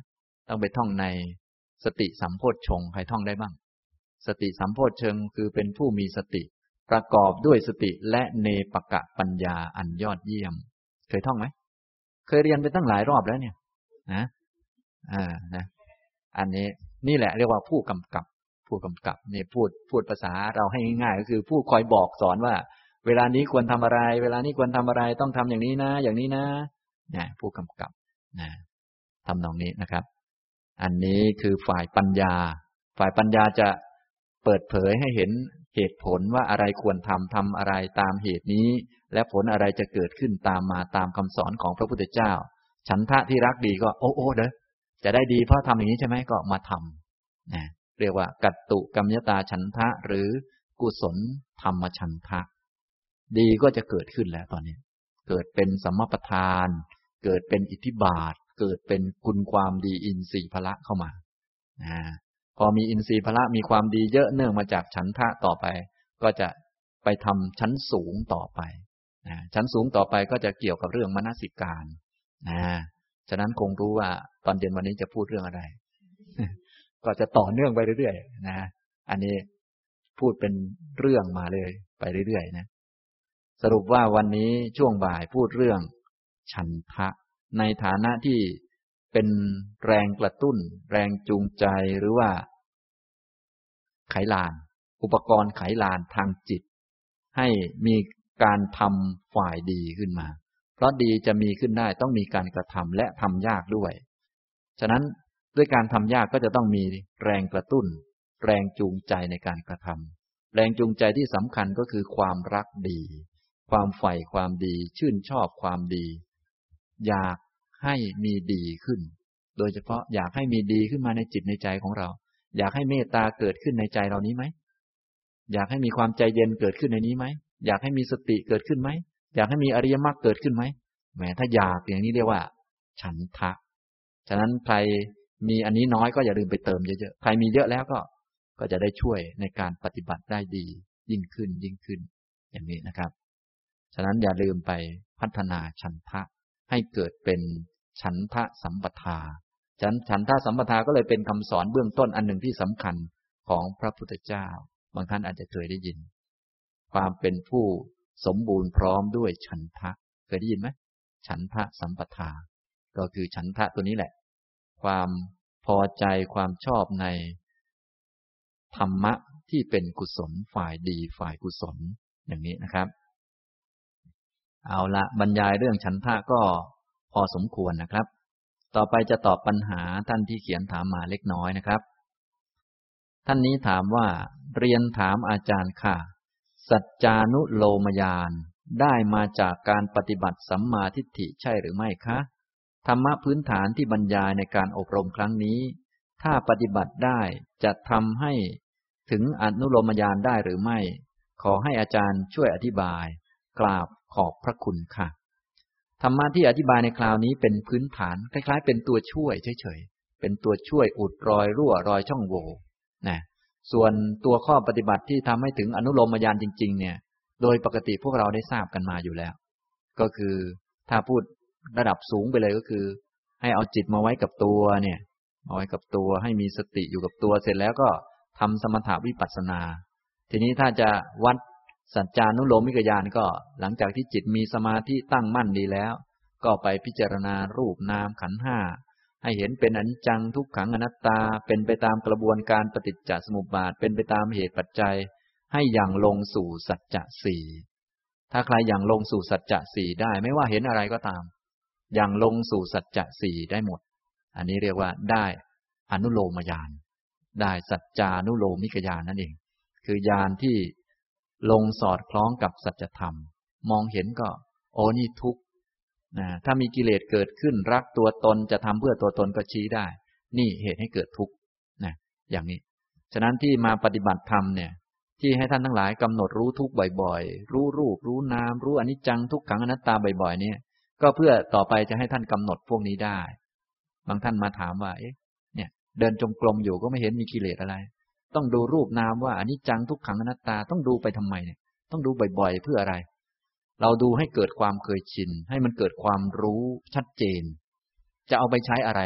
ต้องไปท่องในสติสัมโพชฌงค์ใครท่องได้บ้างสติสัมโพชฌงค์คือเป็นผู้มีสติประกอบด้วยสติและเนปกะปัญญาอันยอดเยี่ยมเคยท่องไหมเคยเรียนไปตั้งหลายรอบแล้วเนี่ยนะอ่านะอันนี้นี่แหละเรียกว่าผู้กำกับผู้กำกับนี่พูดพูดภาษาเราให้ง่ายๆก็คือผู้คอยบอกสอนว่าเวลานี้ควรทำอะไรเวลานี้ควรทำอะไรต้องทำอย่างนี้นะอย่างนี้นะเนี่ยผู้กำกับนะทำนองนี้นะครับอันนี้คือฝ่ายปัญญาฝ่ายปัญญาจะเปิดเผยให้เห็นเหตุผลว่าอะไรควรทำทำอะไรตามเหตุนี้และผลอะไรจะเกิดขึ้นตามมาตามคำสอนของพระพุทธเจ้าฉันทะที่รักดีก็โอ้โอ้เด้อจะได้ดีเพราะทำอย่างนี้ใช่ไหมก็มาทำนะเรียกว่ากัตตุกัมยตาฉันทะหรือกุศลธรรมฉันทะดีก็จะเกิดขึ้นแล้วตอนนี้เกิดเป็นสัมมาประธานเกิดเป็นอิทธิบาทเกิดเป็นคุณความดีอินทรีย์พละเข้ามานะพอมีอินทรีย์พละมีความดีเยอะเนื่องมาจากฉันทะต่อไปก็จะไปทำชั้นสูงต่อไปนะชั้นสูงต่อไปก็จะเกี่ยวกับเรื่องมนสิการนะฉะนั้นคงรู้ว่าตอนเย็นวันนี้จะพูดเรื่องอะไร ก็จะต่อเนื่องไปเรื่อยๆนะอันนี้พูดเป็นเรื่องมาเลยไปเรื่อยๆนะสรุปว่าวันนี้ช่วงบ่ายพูดเรื่องฉันทะในฐานะที่เป็นแรงกระตุ้นแรงจูงใจหรือว่าไขลานอุปกรณ์ไขลานทางจิตให้มีการทำฝ่ายดีขึ้นมาเพราะดีจะมีขึ้นได้ต้องมีการกระทำและทำยากด้วยฉะนั้นด้วยการทำยากก็จะต้องมีแรงกระตุ้นแรงจูงใจในการกระทำแรงจูงใจที่สำคัญก็คือความรักดีความใฝ่ความดีชื่นชอบความดีอยากให้มีดีขึ้นโดยเฉพาะอยากให้มีดีขึ้นมาในจิตในใจของเราอยากให้เมตตาเกิดขึ้นในใจเรานี้ไหมอยากให้มีความใจเย็นเกิดขึ้นในนี้ไหมอยากให้มีสติเกิดขึ้นไหมอยากให้มีอริยมรรคเกิดขึ้นไหมแหมถ้าอยากอย่างนี้เรียกว่าฉันทะฉะนั้นใครมีอันนี้น้อยก็อย่าลืมไปเติมเยอะๆใครมีเยอะแล้วก็ก็จะได้ช่วยในการปฏิบัติได้ดียิ่งขึ้นยิ่งขึ้นอย่างนี้นะครับฉะนั้นอย่าลืมไปพัฒนาฉันทะให้เกิดเป็นฉันทะสัมปทาฉันฉันทะสัมปทาก็เลยเป็นคำสอนเบื้องต้นอันหนึ่งที่สำคัญของพระพุทธเจ้าบางท่านอาจจะเคยได้ยินความเป็นผู้สมบูรณ์พร้อมด้วยฉันทะเคยได้ยินไหมฉันทะสัมปทาก็คือฉันทะตัวนี้แหละความพอใจความชอบในธรรมะที่เป็นกุศลฝ่ายดีฝ่ายกุศลอย่างนี้นะครับเอาละบรรยายเรื่องฉันทะก็พอสมควรนะครับต่อไปจะตอบปัญหาท่านที่เขียนถามมาเล็กน้อยนะครับท่านนี้ถามว่าเรียนถามอาจารย์ค่ะสัจจานุโลมญาณได้มาจากการปฏิบัติสัมมาทิฏฐิใช่หรือไม่คะธรรมะพื้นฐานที่บรรยายในการอบรมครั้งนี้ถ้าปฏิบัติได้จะทำให้ถึงอนุโลมญาณได้หรือไม่ขอให้อาจารย์ช่วยอธิบายกราบขอบพระคุณค่ะธรรมะที่อธิบายในคราวนี้เป็นพื้นฐานคล้ายๆเป็นตัวช่วยเฉยๆเป็นตัวช่วยอุดรอยรั่วรอยช่องโหว่นะส่วนตัวข้อปฏิบัติที่ทำให้ถึงอนุโลมญาณจริงๆเนี่ยโดยปกติพวกเราได้ทราบกันมาอยู่แล้วก็คือถ้าพูดระดับสูงไปเลยก็คือให้เอาจิตมาไว้กับตัวเนี่ยมาไว้กับตัวให้มีสติอยู่กับตัวเสร็จแล้วก็ทำสมถะวิปัสสนาทีนี้ถ้าจะวัดสัจจานุโลมิกญาณก็หลังจากที่จิตมีสมาธิตั้งมั่นดีแล้วก็ไปพิจารณารูปนามขันธ์ห้าให้เห็นเป็นอนิจจังทุกขังอนัตตาเป็นไปตามกระบวนการปฏิจจสมุปบาทเป็นไปตามเหตุปัจจัยให้อย่างลงสู่สัจจะสี่ถ้าใครอย่างลงสู่สัจจะสี่ได้ไม่ว่าเห็นอะไรก็ตามอย่างลงสู่สัจจะสี่ได้หมดอันนี้เรียกว่าได้อนุโลมญาณได้สัจจานุโลมิกญาณนั่นเองคือญาณที่ลงสอดคล้องกับสัจธรรมมองเห็นก็โอ้นี่ทุกข์นะถ้ามีกิเลสเกิดขึ้นรักตัวตนจะทำเพื่อตัวตนก็ชี้ได้นี่เหตุให้เกิดทุกข์นะอย่างนี้ฉะนั้นที่มาปฏิบัติธรรมเนี่ยที่ให้ท่านทั้งหลายกำหนดรู้ทุกข์บ่อยๆรู้รูปรู้นามรู้อนิจจังทุกขังอนัตตาบ่อยๆเนี่ยก็เพื่อต่อไปจะให้ท่านกำหนดพวกนี้ได้บางท่านมาถามว่าเอ๊ะเนี่ยเดินจงกรมอยู่ก็ไม่เห็นมีกิเลสอะไรต้องดูรูปนามว่าอนิจจังทุกขังอนัตตาต้องดูไปทำไมเนี่ยต้องดูบ่อยๆเพื่ออะไรเราดูให้เกิดความเคยชินให้มันเกิดความรู้ชัดเจนจะเอาไปใช้อะไรล่ะ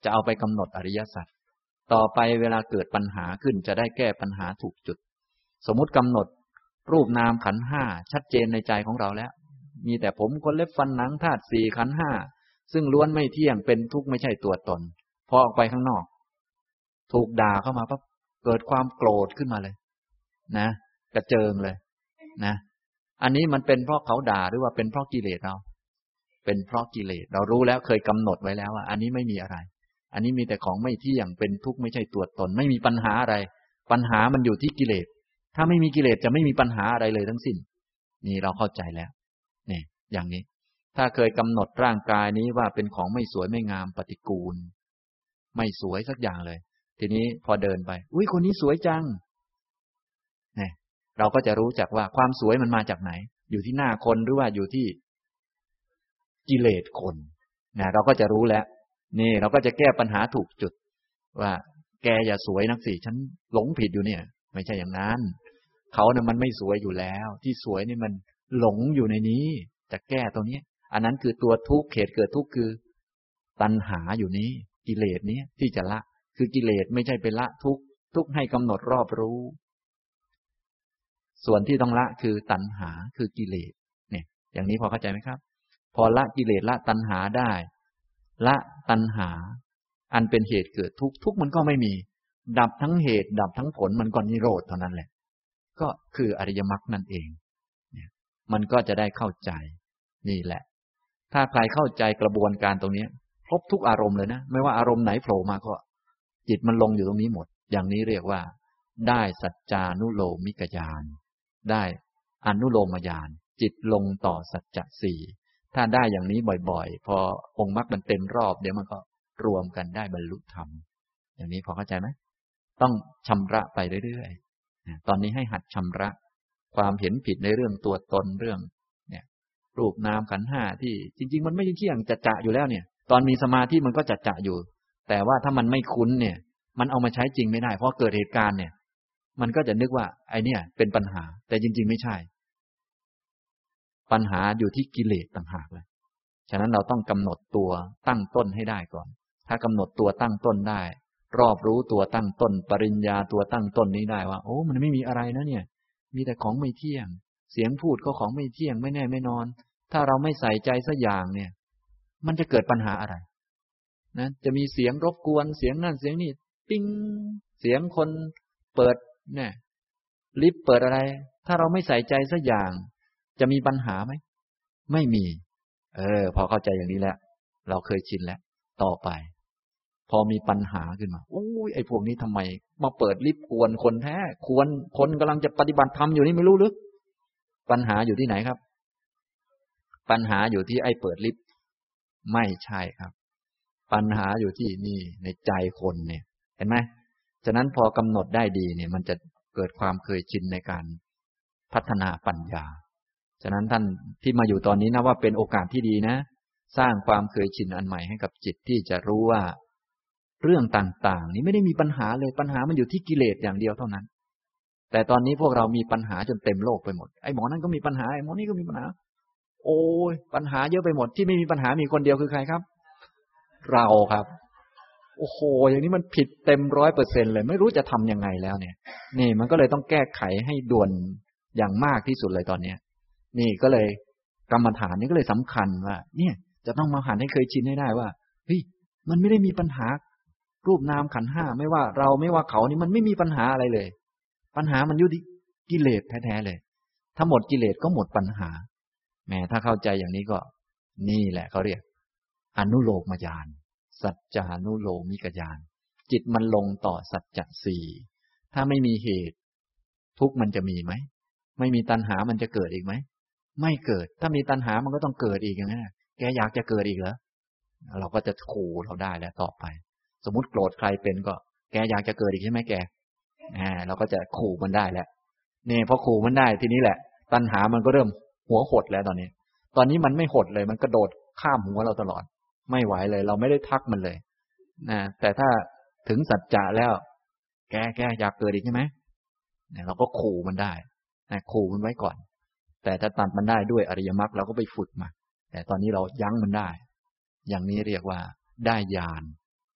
จะเอาไปกำหนดอริยสัจต่อไปเวลาเกิดปัญหาขึ้นจะได้แก้ปัญหาถูกจุดสมมุติกำหนดรูปนามขันธ์ห้าชัดเจนในใจของเราแล้วมีแต่ผมขนเล็บฟันหนังธาตุสี่ขันธ์ห้าซึ่งล้วนไม่เที่ยงเป็นทุกข์ไม่ใช่ตัวตนพอออกไปข้างนอกถูกด่าเข้ามาปั๊บเกิดความโกรธขึ้นมาเลยนะกระเจิงเลยนะอันนี้มันเป็นเพราะเขาด่าหรือว่าเป็นเพราะกิเลสเราเป็นเพราะกิเลสเรารู้แล้วเคยกำหนดไว้แล้วว่าอันนี้ไม่มีอะไรอันนี้มีแต่ของไม่เที่ยงเป็นทุกข์ไม่ใช่ตัวตนไม่มีปัญหาอะไรปัญหามันอยู่ที่กิเลสถ้าไม่มีกิเลสจะไม่มีปัญหาอะไรเลยทั้งสิ้นนี่เราเข้าใจแล้วนี่อย่างนี้ถ้าเคยกำหนดร่างกายนี้ว่าเป็นของไม่สวยไม่งามปฏิกูลไม่สวยสักอย่างเลยทีนี้พอเดินไปอุ้ยคนนี้สวยจังเนี่ยเราก็จะรู้จักว่าความสวยมันมาจากไหนอยู่ที่หน้าคนหรือว่าอยู่ที่กิเลสคนนะเราก็จะรู้แล้วนี่เราก็จะแก้ปัญหาถูกจุดว่าแกอย่าสวยนักสิฉันหลงผิดอยู่เนี่ยไม่ใช่อย่างนั้นเขาเนี่ยมันไม่สวยอยู่แล้วที่สวยนี่มันหลงอยู่ในนี้จะแก้ตรงนี้อันนั้นคือตัวทุกข์เหตุเกิดทุกข์คือตัณหาอยู่นี้กิเลสนี้ที่จะละคือกิเลสไม่ใช่เป็นละทุกข์ทุกข์ให้กำหนดรอบรู้ส่วนที่ต้องละคือตัณหาคือกิเลสเนี่ยอย่างนี้พอเข้าใจไหมครับพอละกิเลสละตัณหาได้ละตัณหาอันเป็นเหตุเกิดทุกข์ทุกข์มันก็ไม่มีดับทั้งเหตุดับทั้งผลมันก็นิโรธเท่านั้นแหละก็คืออริยมรรคนั่นเองเนี่ยมันก็จะได้เข้าใจนี่แหละถ้าใครเข้าใจกระบวนการตรงนี้ครบทุกอารมณ์เลยนะไม่ว่าอารมณ์ไหนโผล่มาก็จิตมันลงอยู่ตรงนี้หมดอย่างนี้เรียกว่าได้สัจจานุโลมิกญาณได้อนุโลมญาณจิตลงต่อสัจจะสี่ถ้าได้อย่างนี้บ่อยๆพอองค์มรรคมันเต็มรอบเดี๋ยวมันก็รวมกันได้บรรลุธรรมอย่างนี้พอเข้าใจไหมต้องชำระไปเรื่อยๆตอนนี้ให้หัดชำระความเห็นผิดในเรื่องตัวตนเรื่องเนี่ยรูปนามขันธ์ห้าที่จริงๆมันไม่เที่ยงจัดจะอยู่แล้วเนี่ยตอนมีสมาธิมันก็จัดจะอยู่แต่ว่าถ้ามันไม่คุ้นเนี่ยมันเอามาใช้จริงไม่ได้เพราะเกิดเหตุการณ์เนี่ยมันก็จะนึกว่าไอเนี่ยเป็นปัญหาแต่จริงๆไม่ใช่ปัญหาอยู่ที่กิเลสต่างหากเลยฉะนั้นเราต้องกำหนดตัวตั้งต้นให้ได้ก่อนถ้ากำหนดตัวตั้งต้นได้รอบรู้ตัวตั้งต้นปริญญาตัวตั้งต้นนี้ได้ว่าโอ้มันไม่มีอะไรนะเนี่ยมีแต่ของไม่เที่ยงเสียงพูดก็ของไม่เที่ยงไม่แน่ไม่นอนถ้าเราไม่ใส่ใจสักอย่างเนี่ยมันจะเกิดปัญหาอะไรนะจะมีเสียงรบกวนเสียงนั่นเสียงนี่ปิ้งเสียงคนเปิดเนี่ยลิฟต์เปิดอะไรถ้าเราไม่ใส่ใจสักอย่างจะมีปัญหาไหมไม่มีเออพอเข้าใจอย่างนี้แล้วเราเคยชินแล้วต่อไปพอมีปัญหาขึ้นมาอุ้ยไอ้พวกนี้ทำไมมาเปิดลิฟต์กวนคนแท้ควรคนกำลังจะปฏิบัติธรรมอยู่นี่ไม่รู้หรือปัญหาอยู่ที่ไหนครับปัญหาอยู่ที่ไอ้เปิดลิฟต์ไม่ใช่ครับปัญหาอยู่ที่นี่ในใจคนเนี่ยเห็นไหมฉะนั้นพอกำหนดได้ดีเนี่ยมันจะเกิดความเคยชินในการพัฒนาปัญญาฉะนั้นท่านที่มาอยู่ตอนนี้นะว่าเป็นโอกาสที่ดีนะสร้างความเคยชินอันใหม่ให้กับจิตที่จะรู้ว่าเรื่องต่างๆนี้ไม่ได้มีปัญหาเลยปัญหามันอยู่ที่กิเลสอย่างเดียวเท่านั้นแต่ตอนนี้พวกเรามีปัญหาจนเต็มโลกไปหมดไอ้หมอนั่นก็มีปัญหาไอ้หมอนี่ก็มีปัญหาโอ้ยปัญหาเยอะไปหมดที่ไม่มีปัญหามีคนเดียวคือใครครับเราครับโอ้โหอย่างนี้มันผิดเต็มร้อยเปอร์เซ็นต์เลยไม่รู้จะทำยังไงแล้วเนี่ยนี่มันก็เลยต้องแก้ไขให้ด่วนอย่างมากที่สุดเลยตอนเนี้ยนี่ก็เลยกรรมฐานนี้ก็เลยสำคัญว่าเนี่ยจะต้องมาหันให้เคยชินให้ได้ว่าเฮ้ยมันไม่ได้มีปัญหารูปนามขันธ์ห้าไม่ว่าเราไม่ว่าเขานี่มันไม่มีปัญหาอะไรเลยปัญหามันอยู่ที่กิเลสแท้ๆเลยถ้าหมดกิเลสก็หมดปัญหาแม้ถ้าเข้าใจอย่างนี้ก็นี่แหละเขาเรียกอนุโลมญาณสัจจานุโลมิกญาณจิตมันลงต่อสัจจะสี่ถ้าไม่มีเหตุทุกข์มันจะมีไหมไม่มีตัณหามันจะเกิดอีกไหมไม่เกิดถ้ามีตัณหามันก็ต้องเกิดอีกอย่างนั้นแกอยากจะเกิดอีกเหรอเราก็จะขู่เราได้แล้วต่อไปสมมุติโกรธใครเป็นก็แกอยากจะเกิดอีกใช่ไหมแกอ่าเราก็จะขู่มันได้แล้วนี่พอขู่มันได้ทีนี้แหละตัณหามันก็เริ่มหัวหดแล้วตอนนี้ตอนนี้มันไม่หดเลยมันกระโดดข้ามหัวเราตลอดไม่ไหวเลยเราไม่ได้ทักมันเลยนะแต่ถ้าถึงสัจจะแล้วแกแกอยากเกิดอีกใช่ไหมเนี่ยเราก็ขู่มันได้นะขู่มันไว้ก่อนแต่ถ้าตัดมันได้ด้วยอริยมรรคเราก็ไปฝึกมาแต่ตอนนี้เรายั้งมันได้อย่างนี้เรียกว่าได้ญาณ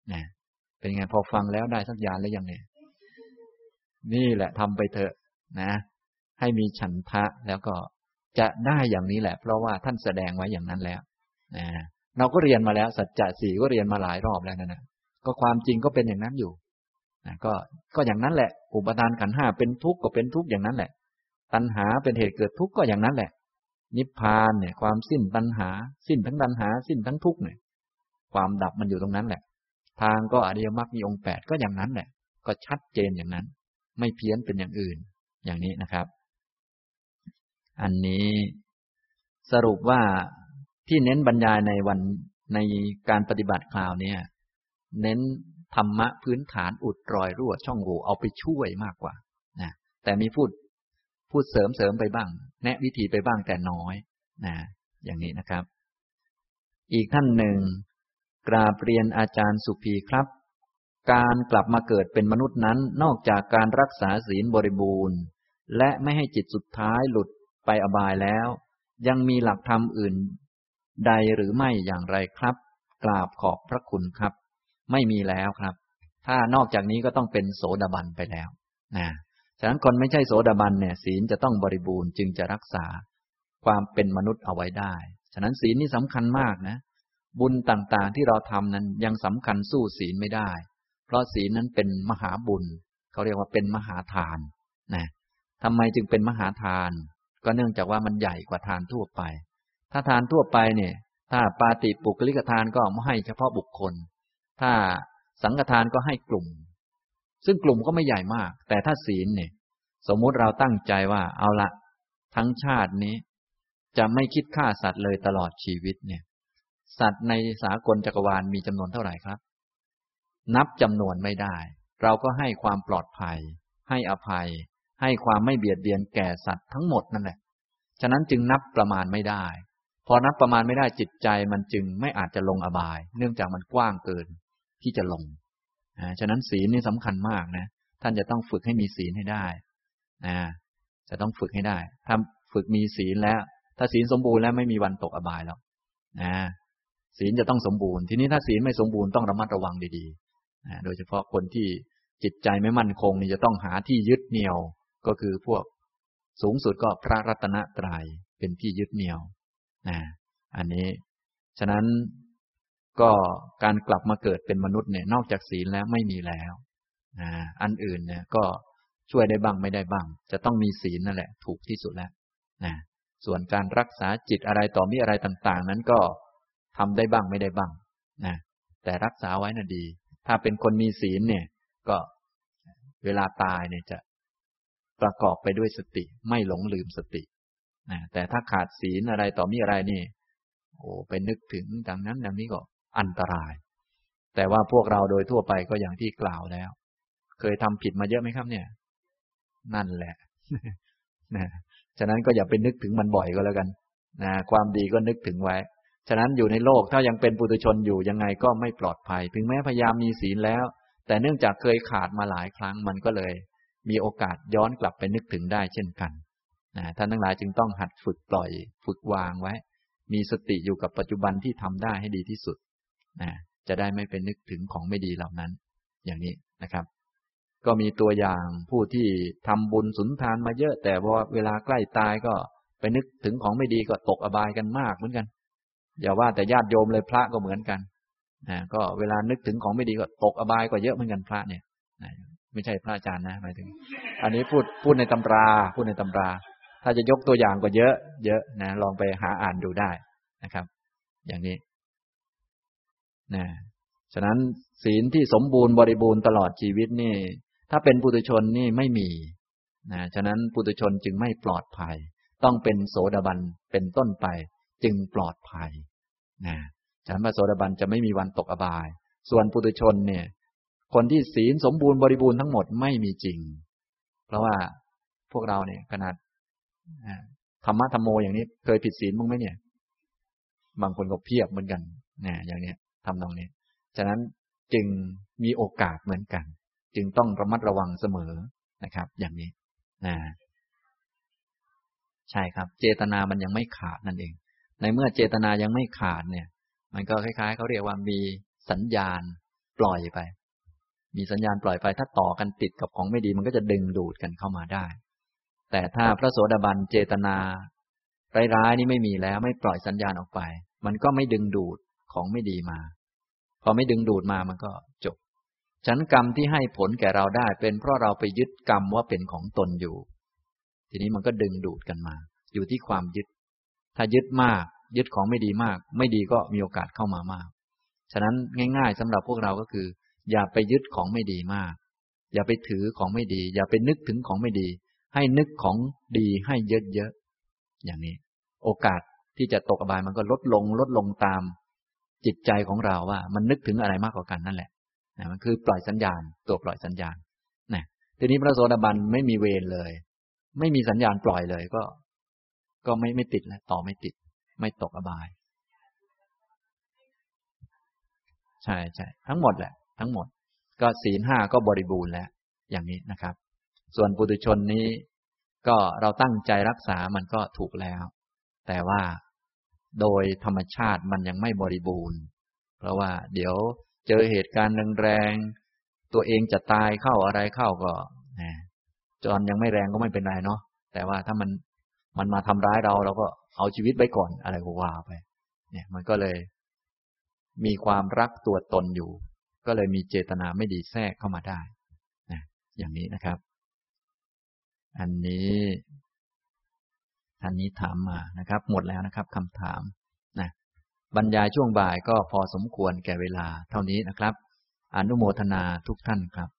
นะเป็นไงพอฟังแล้วได้สักอย่างแล้วยังเนี่ยนี่แหละทำไปเถอะนะให้มีฉันทะแล้วก็จะได้อย่างนี้แหละเพราะว่าท่านแสดงไว้อย่างนั้นแล้วนะเราก็เรียนมาแล้วสัจจะสี่ก็เรียนมาหลายรอบแล้วนั่นนะก็ความจริงก็เป็นอย่างนั้นอยู่นะก็ก็อย่างนั้นแหละอุปทานขันธ์ห้าเป็นทุกข์ก็เป็นทุกข์อย่างนั้นแหละตัณหาเป็นเหตุเกิดทุกข์ก็อย่างนั้นแหละนิพพานเนี่ยความสิ้นตัณหาสิ้นทั้งตัณหาสิ้นทั้งทุกข์เนี่ยความดับมันอยู่ตรงนั้นแหละทางก็อริยมรรคมีองค์แปดก็อย่างนั้นแหละก็ชัดเจนอย่างนั้นไม่เพี้ยนเป็นอย่างอื่นอย่างนี้นะครับอันนี้สรุปว่าที่เน้นบรรยายในวันในการปฏิบัติคราวนี้เน้นธรรมะพื้นฐานอุดรอยรั่วช่องโหว่เอาไปช่วยมากกว่านะแต่มีพูดพูดเสริมเสริมไปบ้างแนะวิธีไปบ้างแต่น้อยนะอย่างนี้นะครับอีกท่านหนึ่งกราบเรียนอาจารย์สุภีครับการกลับมาเกิดเป็นมนุษย์นั้นนอกจากการรักษาศีลบริบูรณ์และไม่ให้จิตสุดท้ายหลุดไปอบายแล้วยังมีหลักธรรมอื่นใดหรือไม่อย่างไรครับกราบขอบพระคุณครับไม่มีแล้วครับถ้านอกจากนี้ก็ต้องเป็นโสดาบันไปแล้วนะฉะนั้นคนไม่ใช่โสดาบันเนี่ยศีลจะต้องบริบูรณ์จึงจะรักษาความเป็นมนุษย์เอาไว้ได้ฉะนั้นศีลนี่สำคัญมากนะบุญต่างๆที่เราทำนั้นยังสำคัญสู้ศีลไม่ได้เพราะศีลนั้นเป็นมหาบุญเขาเรียกว่าเป็นมหาทานนะทำไมจึงเป็นมหาทานก็เนื่องจากว่ามันใหญ่กว่าทานทั่วไปถ้าทานทั่วไปเนี่ยถ้าปาติปุกลิกทานก็ไม่ให้เฉพาะบุคคลถ้าสังฆทานก็ให้กลุ่มซึ่งกลุ่มก็ไม่ใหญ่มากแต่ถ้าศีลเนี่ยสมมุติเราตั้งใจว่าเอาละทั้งชาตินี้จะไม่คิดฆ่าสัตว์เลยตลอดชีวิตเนี่ยสัตว์ในสากลจักรวาลมีจำนวนเท่าไหร่ครับนับจำนวนไม่ได้เราก็ให้ความปลอดภัยให้อภัยให้ความไม่เบียดเบียนแก่สัตว์ทั้งหมดนั่นแหละฉะนั้นจึงนับประมาณไม่ได้พอนับประมาณไม่ได้จิตใจมันจึงไม่อาจจะลงอบายเนื่องจากมันกว้างเกินที่จะลงอ่าฉะนั้นศีลนี่สำคัญมากนะท่านจะต้องฝึกให้มีศีลให้ได้นะจะต้องฝึกให้ได้ถ้าฝึกมีศีลแล้วถ้าศีลสมบูรณ์แล้วไม่มีวันตกอบายแล้วนะศีลจะต้องสมบูรณ์ทีนี้ถ้าศีลไม่สมบูรณ์ต้องระมัดระวังดีๆนะโดยเฉพาะคนที่จิตใจไม่มั่นคงนี่จะต้องหาที่ยึดเหนี่ยวก็คือพวกสูงสุดก็พระรัตนตรัยเป็นที่ยึดเหนี่ยวนะอันนี้ฉะนั้นก็การกลับมาเกิดเป็นมนุษย์เนี่ยนอกจากศีลแล้วไม่มีแล้วนะอันอื่นเนี่ยก็ช่วยได้บ้างไม่ได้บ้างจะต้องมีศีลนั่นแหละถูกที่สุดแล้วนะส่วนการรักษาจิตอะไรต่อมีอะไรต่างๆนั้นก็ทำได้บ้างไม่ได้บ้างนะแต่รักษาไว้น่ะดีถ้าเป็นคนมีศีลเนี่ยก็เวลาตายเนี่ยจะประกอบไปด้วยสติไม่หลงลืมสตินะแต่ถ้าขาดศีลอะไรต่อมีอะไรนี่โอ้ไปนึกถึงดังนั้นดังนี้ก็อันตรายแต่ว่าพวกเราโดยทั่วไปก็อย่างที่กล่าวแล้วเคยทำผิดมาเยอะไหมครับเนี่ยนั่นแหละนะฉะนั้นก็อย่าไปนึกถึงมันบ่อยก็แล้วกันนะความดีก็นึกถึงไว้ฉะนั้นอยู่ในโลกถ้ายังเป็นปุถุชนอยู่ยังไงก็ไม่ปลอดภัยถึงแม้พยายามมีศีลแล้วแต่เนื่องจากเคยขาดมาหลายครั้งมันก็เลยมีโอกาสย้อนกลับไปนึกถึงได้เช่นกันนะท่านทั้งหลายจึงต้องหัดฝึกปล่อยฝึกวางไว้มีสติอยู่กับปัจจุบันที่ทำได้ให้ดีที่สุดนะจะได้ไม่เป็นนึกถึงของไม่ดีเหล่านั้นอย่างนี้นะครับก็มีตัวอย่างผู้ที่ทำบุญสุนทานมาเยอะแต่ว่าเวลาใกล้ตายก็ไปนึกถึงของไม่ดีก็ตกอบายกันมากเหมือนกันอย่าว่าแต่ญาติโยมเลยพระก็เหมือนกันนะก็เวลานึกถึงของไม่ดีก็ตกอบายก็เยอะเหมือนกันพระเนี่ยนะไม่ใช่พระอาจารย์นะหมายถึงอันนี้พูดพูดในตำราพูดในตำราถ้าจะยกตัวอย่างก็เยอะเยอะนะลองไปหาอ่านดูได้นะครับอย่างนี้นะฉะนั้นศีลที่สมบูรณ์บริบูรณ์ตลอดชีวิตนี่ถ้าเป็นปุถุชนนี่ไม่มีนะฉะนั้นปุถุชนจึงไม่ปลอดภัยต้องเป็นโสดาบันเป็นต้นไปจึงปลอดภัยนะฉะนั้นพระโสดาบันจะไม่มีวันตกอบายส่วนปุถุชนเนี่ยคนที่ศีลสมบูรณ์บริบูรณ์ทั้งหมดไม่มีจริงเพราะว่าพวกเราเนี่ยขนาดธรรมะธรรมโมอย่างนี้เคยผิดศีลบ้างไหมเนี่ยบางคนก็เพียบเหมือนกันนะอย่างนี้ทำตรงนี้ฉะนั้นจึงมีโอกาสเหมือนกันจึงต้องระมัดระวังเสมอนะครับอย่างนี้นะใช่ครับเจตนามันยังไม่ขาดนั่นเองในเมื่อเจตนายังไม่ขาดเนี่ยมันก็คล้ายๆเขาเรียกว่ามีสัญญาณปล่อยไปมีสัญญาณปล่อยไปถ้าต่อกันติดกับของไม่ดีมันก็จะดึงดูดกันเข้ามาได้แต่ถ้าพระโสดาบันเจตนาร้ายๆนี่ไม่มีแล้วไม่ปล่อยสัญญาณออกไปมันก็ไม่ดึงดูดของไม่ดีมาพอไม่ดึงดูดมามันก็จบฉะนั้นกรรมที่ให้ผลแก่เราได้เป็นเพราะเราไปยึดกรรมว่าเป็นของตนอยู่ทีนี้มันก็ดึงดูดกันมาอยู่ที่ความยึดถ้ายึดมากยึดของไม่ดีมากไม่ดีก็มีโอกาสเข้ามามากฉะนั้นง่ายๆสำหรับพวกเราก็คืออย่าไปยึดของไม่ดีมากอย่าไปถือของไม่ดีอย่าไปนึกถึงของไม่ดีให้นึกของดีให้เยอะๆอย่างนี้โอกาสที่จะตกอบายมันก็ลดลงลดลงตามจิตใจของเราว่ามันนึกถึงอะไรมากกว่ากันนั่นแหละนะมันคือปล่อยสัญญาณตัวปล่อยสัญญาณนะทีนี้พระโสดาบันไม่มีเวรเลยไม่มีสัญญาณปล่อยเลยก็ก็ไม่ไม่ติดแล้วต่อไม่ติดไม่ตกอบายใช่ใช่ทั้งหมดแหละทั้งหมดก็ศีลห้าก็บริบูรณ์แล้วอย่างนี้นะครับส่วนปุถุชนนี้ก็เราตั้งใจรักษามันก็ถูกแล้วแต่ว่าโดยธรรมชาติมันยังไม่บริบูรณ์เพราะว่าเดี๋ยวเจอเหตุการณ์แรงๆตัวเองจะตายเข้าอะไรเข้าก็นะจนยังไม่แรงก็ไม่เป็นไรเนาะแต่ว่าถ้ามันมันมาทำร้ายเราเราก็เอาชีวิตไว้ก่อนอะไรก็ว่าไปเนี่ยมันก็เลยมีความรักตัวตนอยู่ก็เลยมีเจตนาไม่ดีแทรกเข้ามาได้นะอย่างนี้นะครับอันนี้อันนี้ถามมานะครับหมดแล้วนะครับคำถามนะบรรยายช่วงบ่ายก็พอสมควรแก่เวลาเท่านี้นะครับอนุโมทนาทุกท่านครับ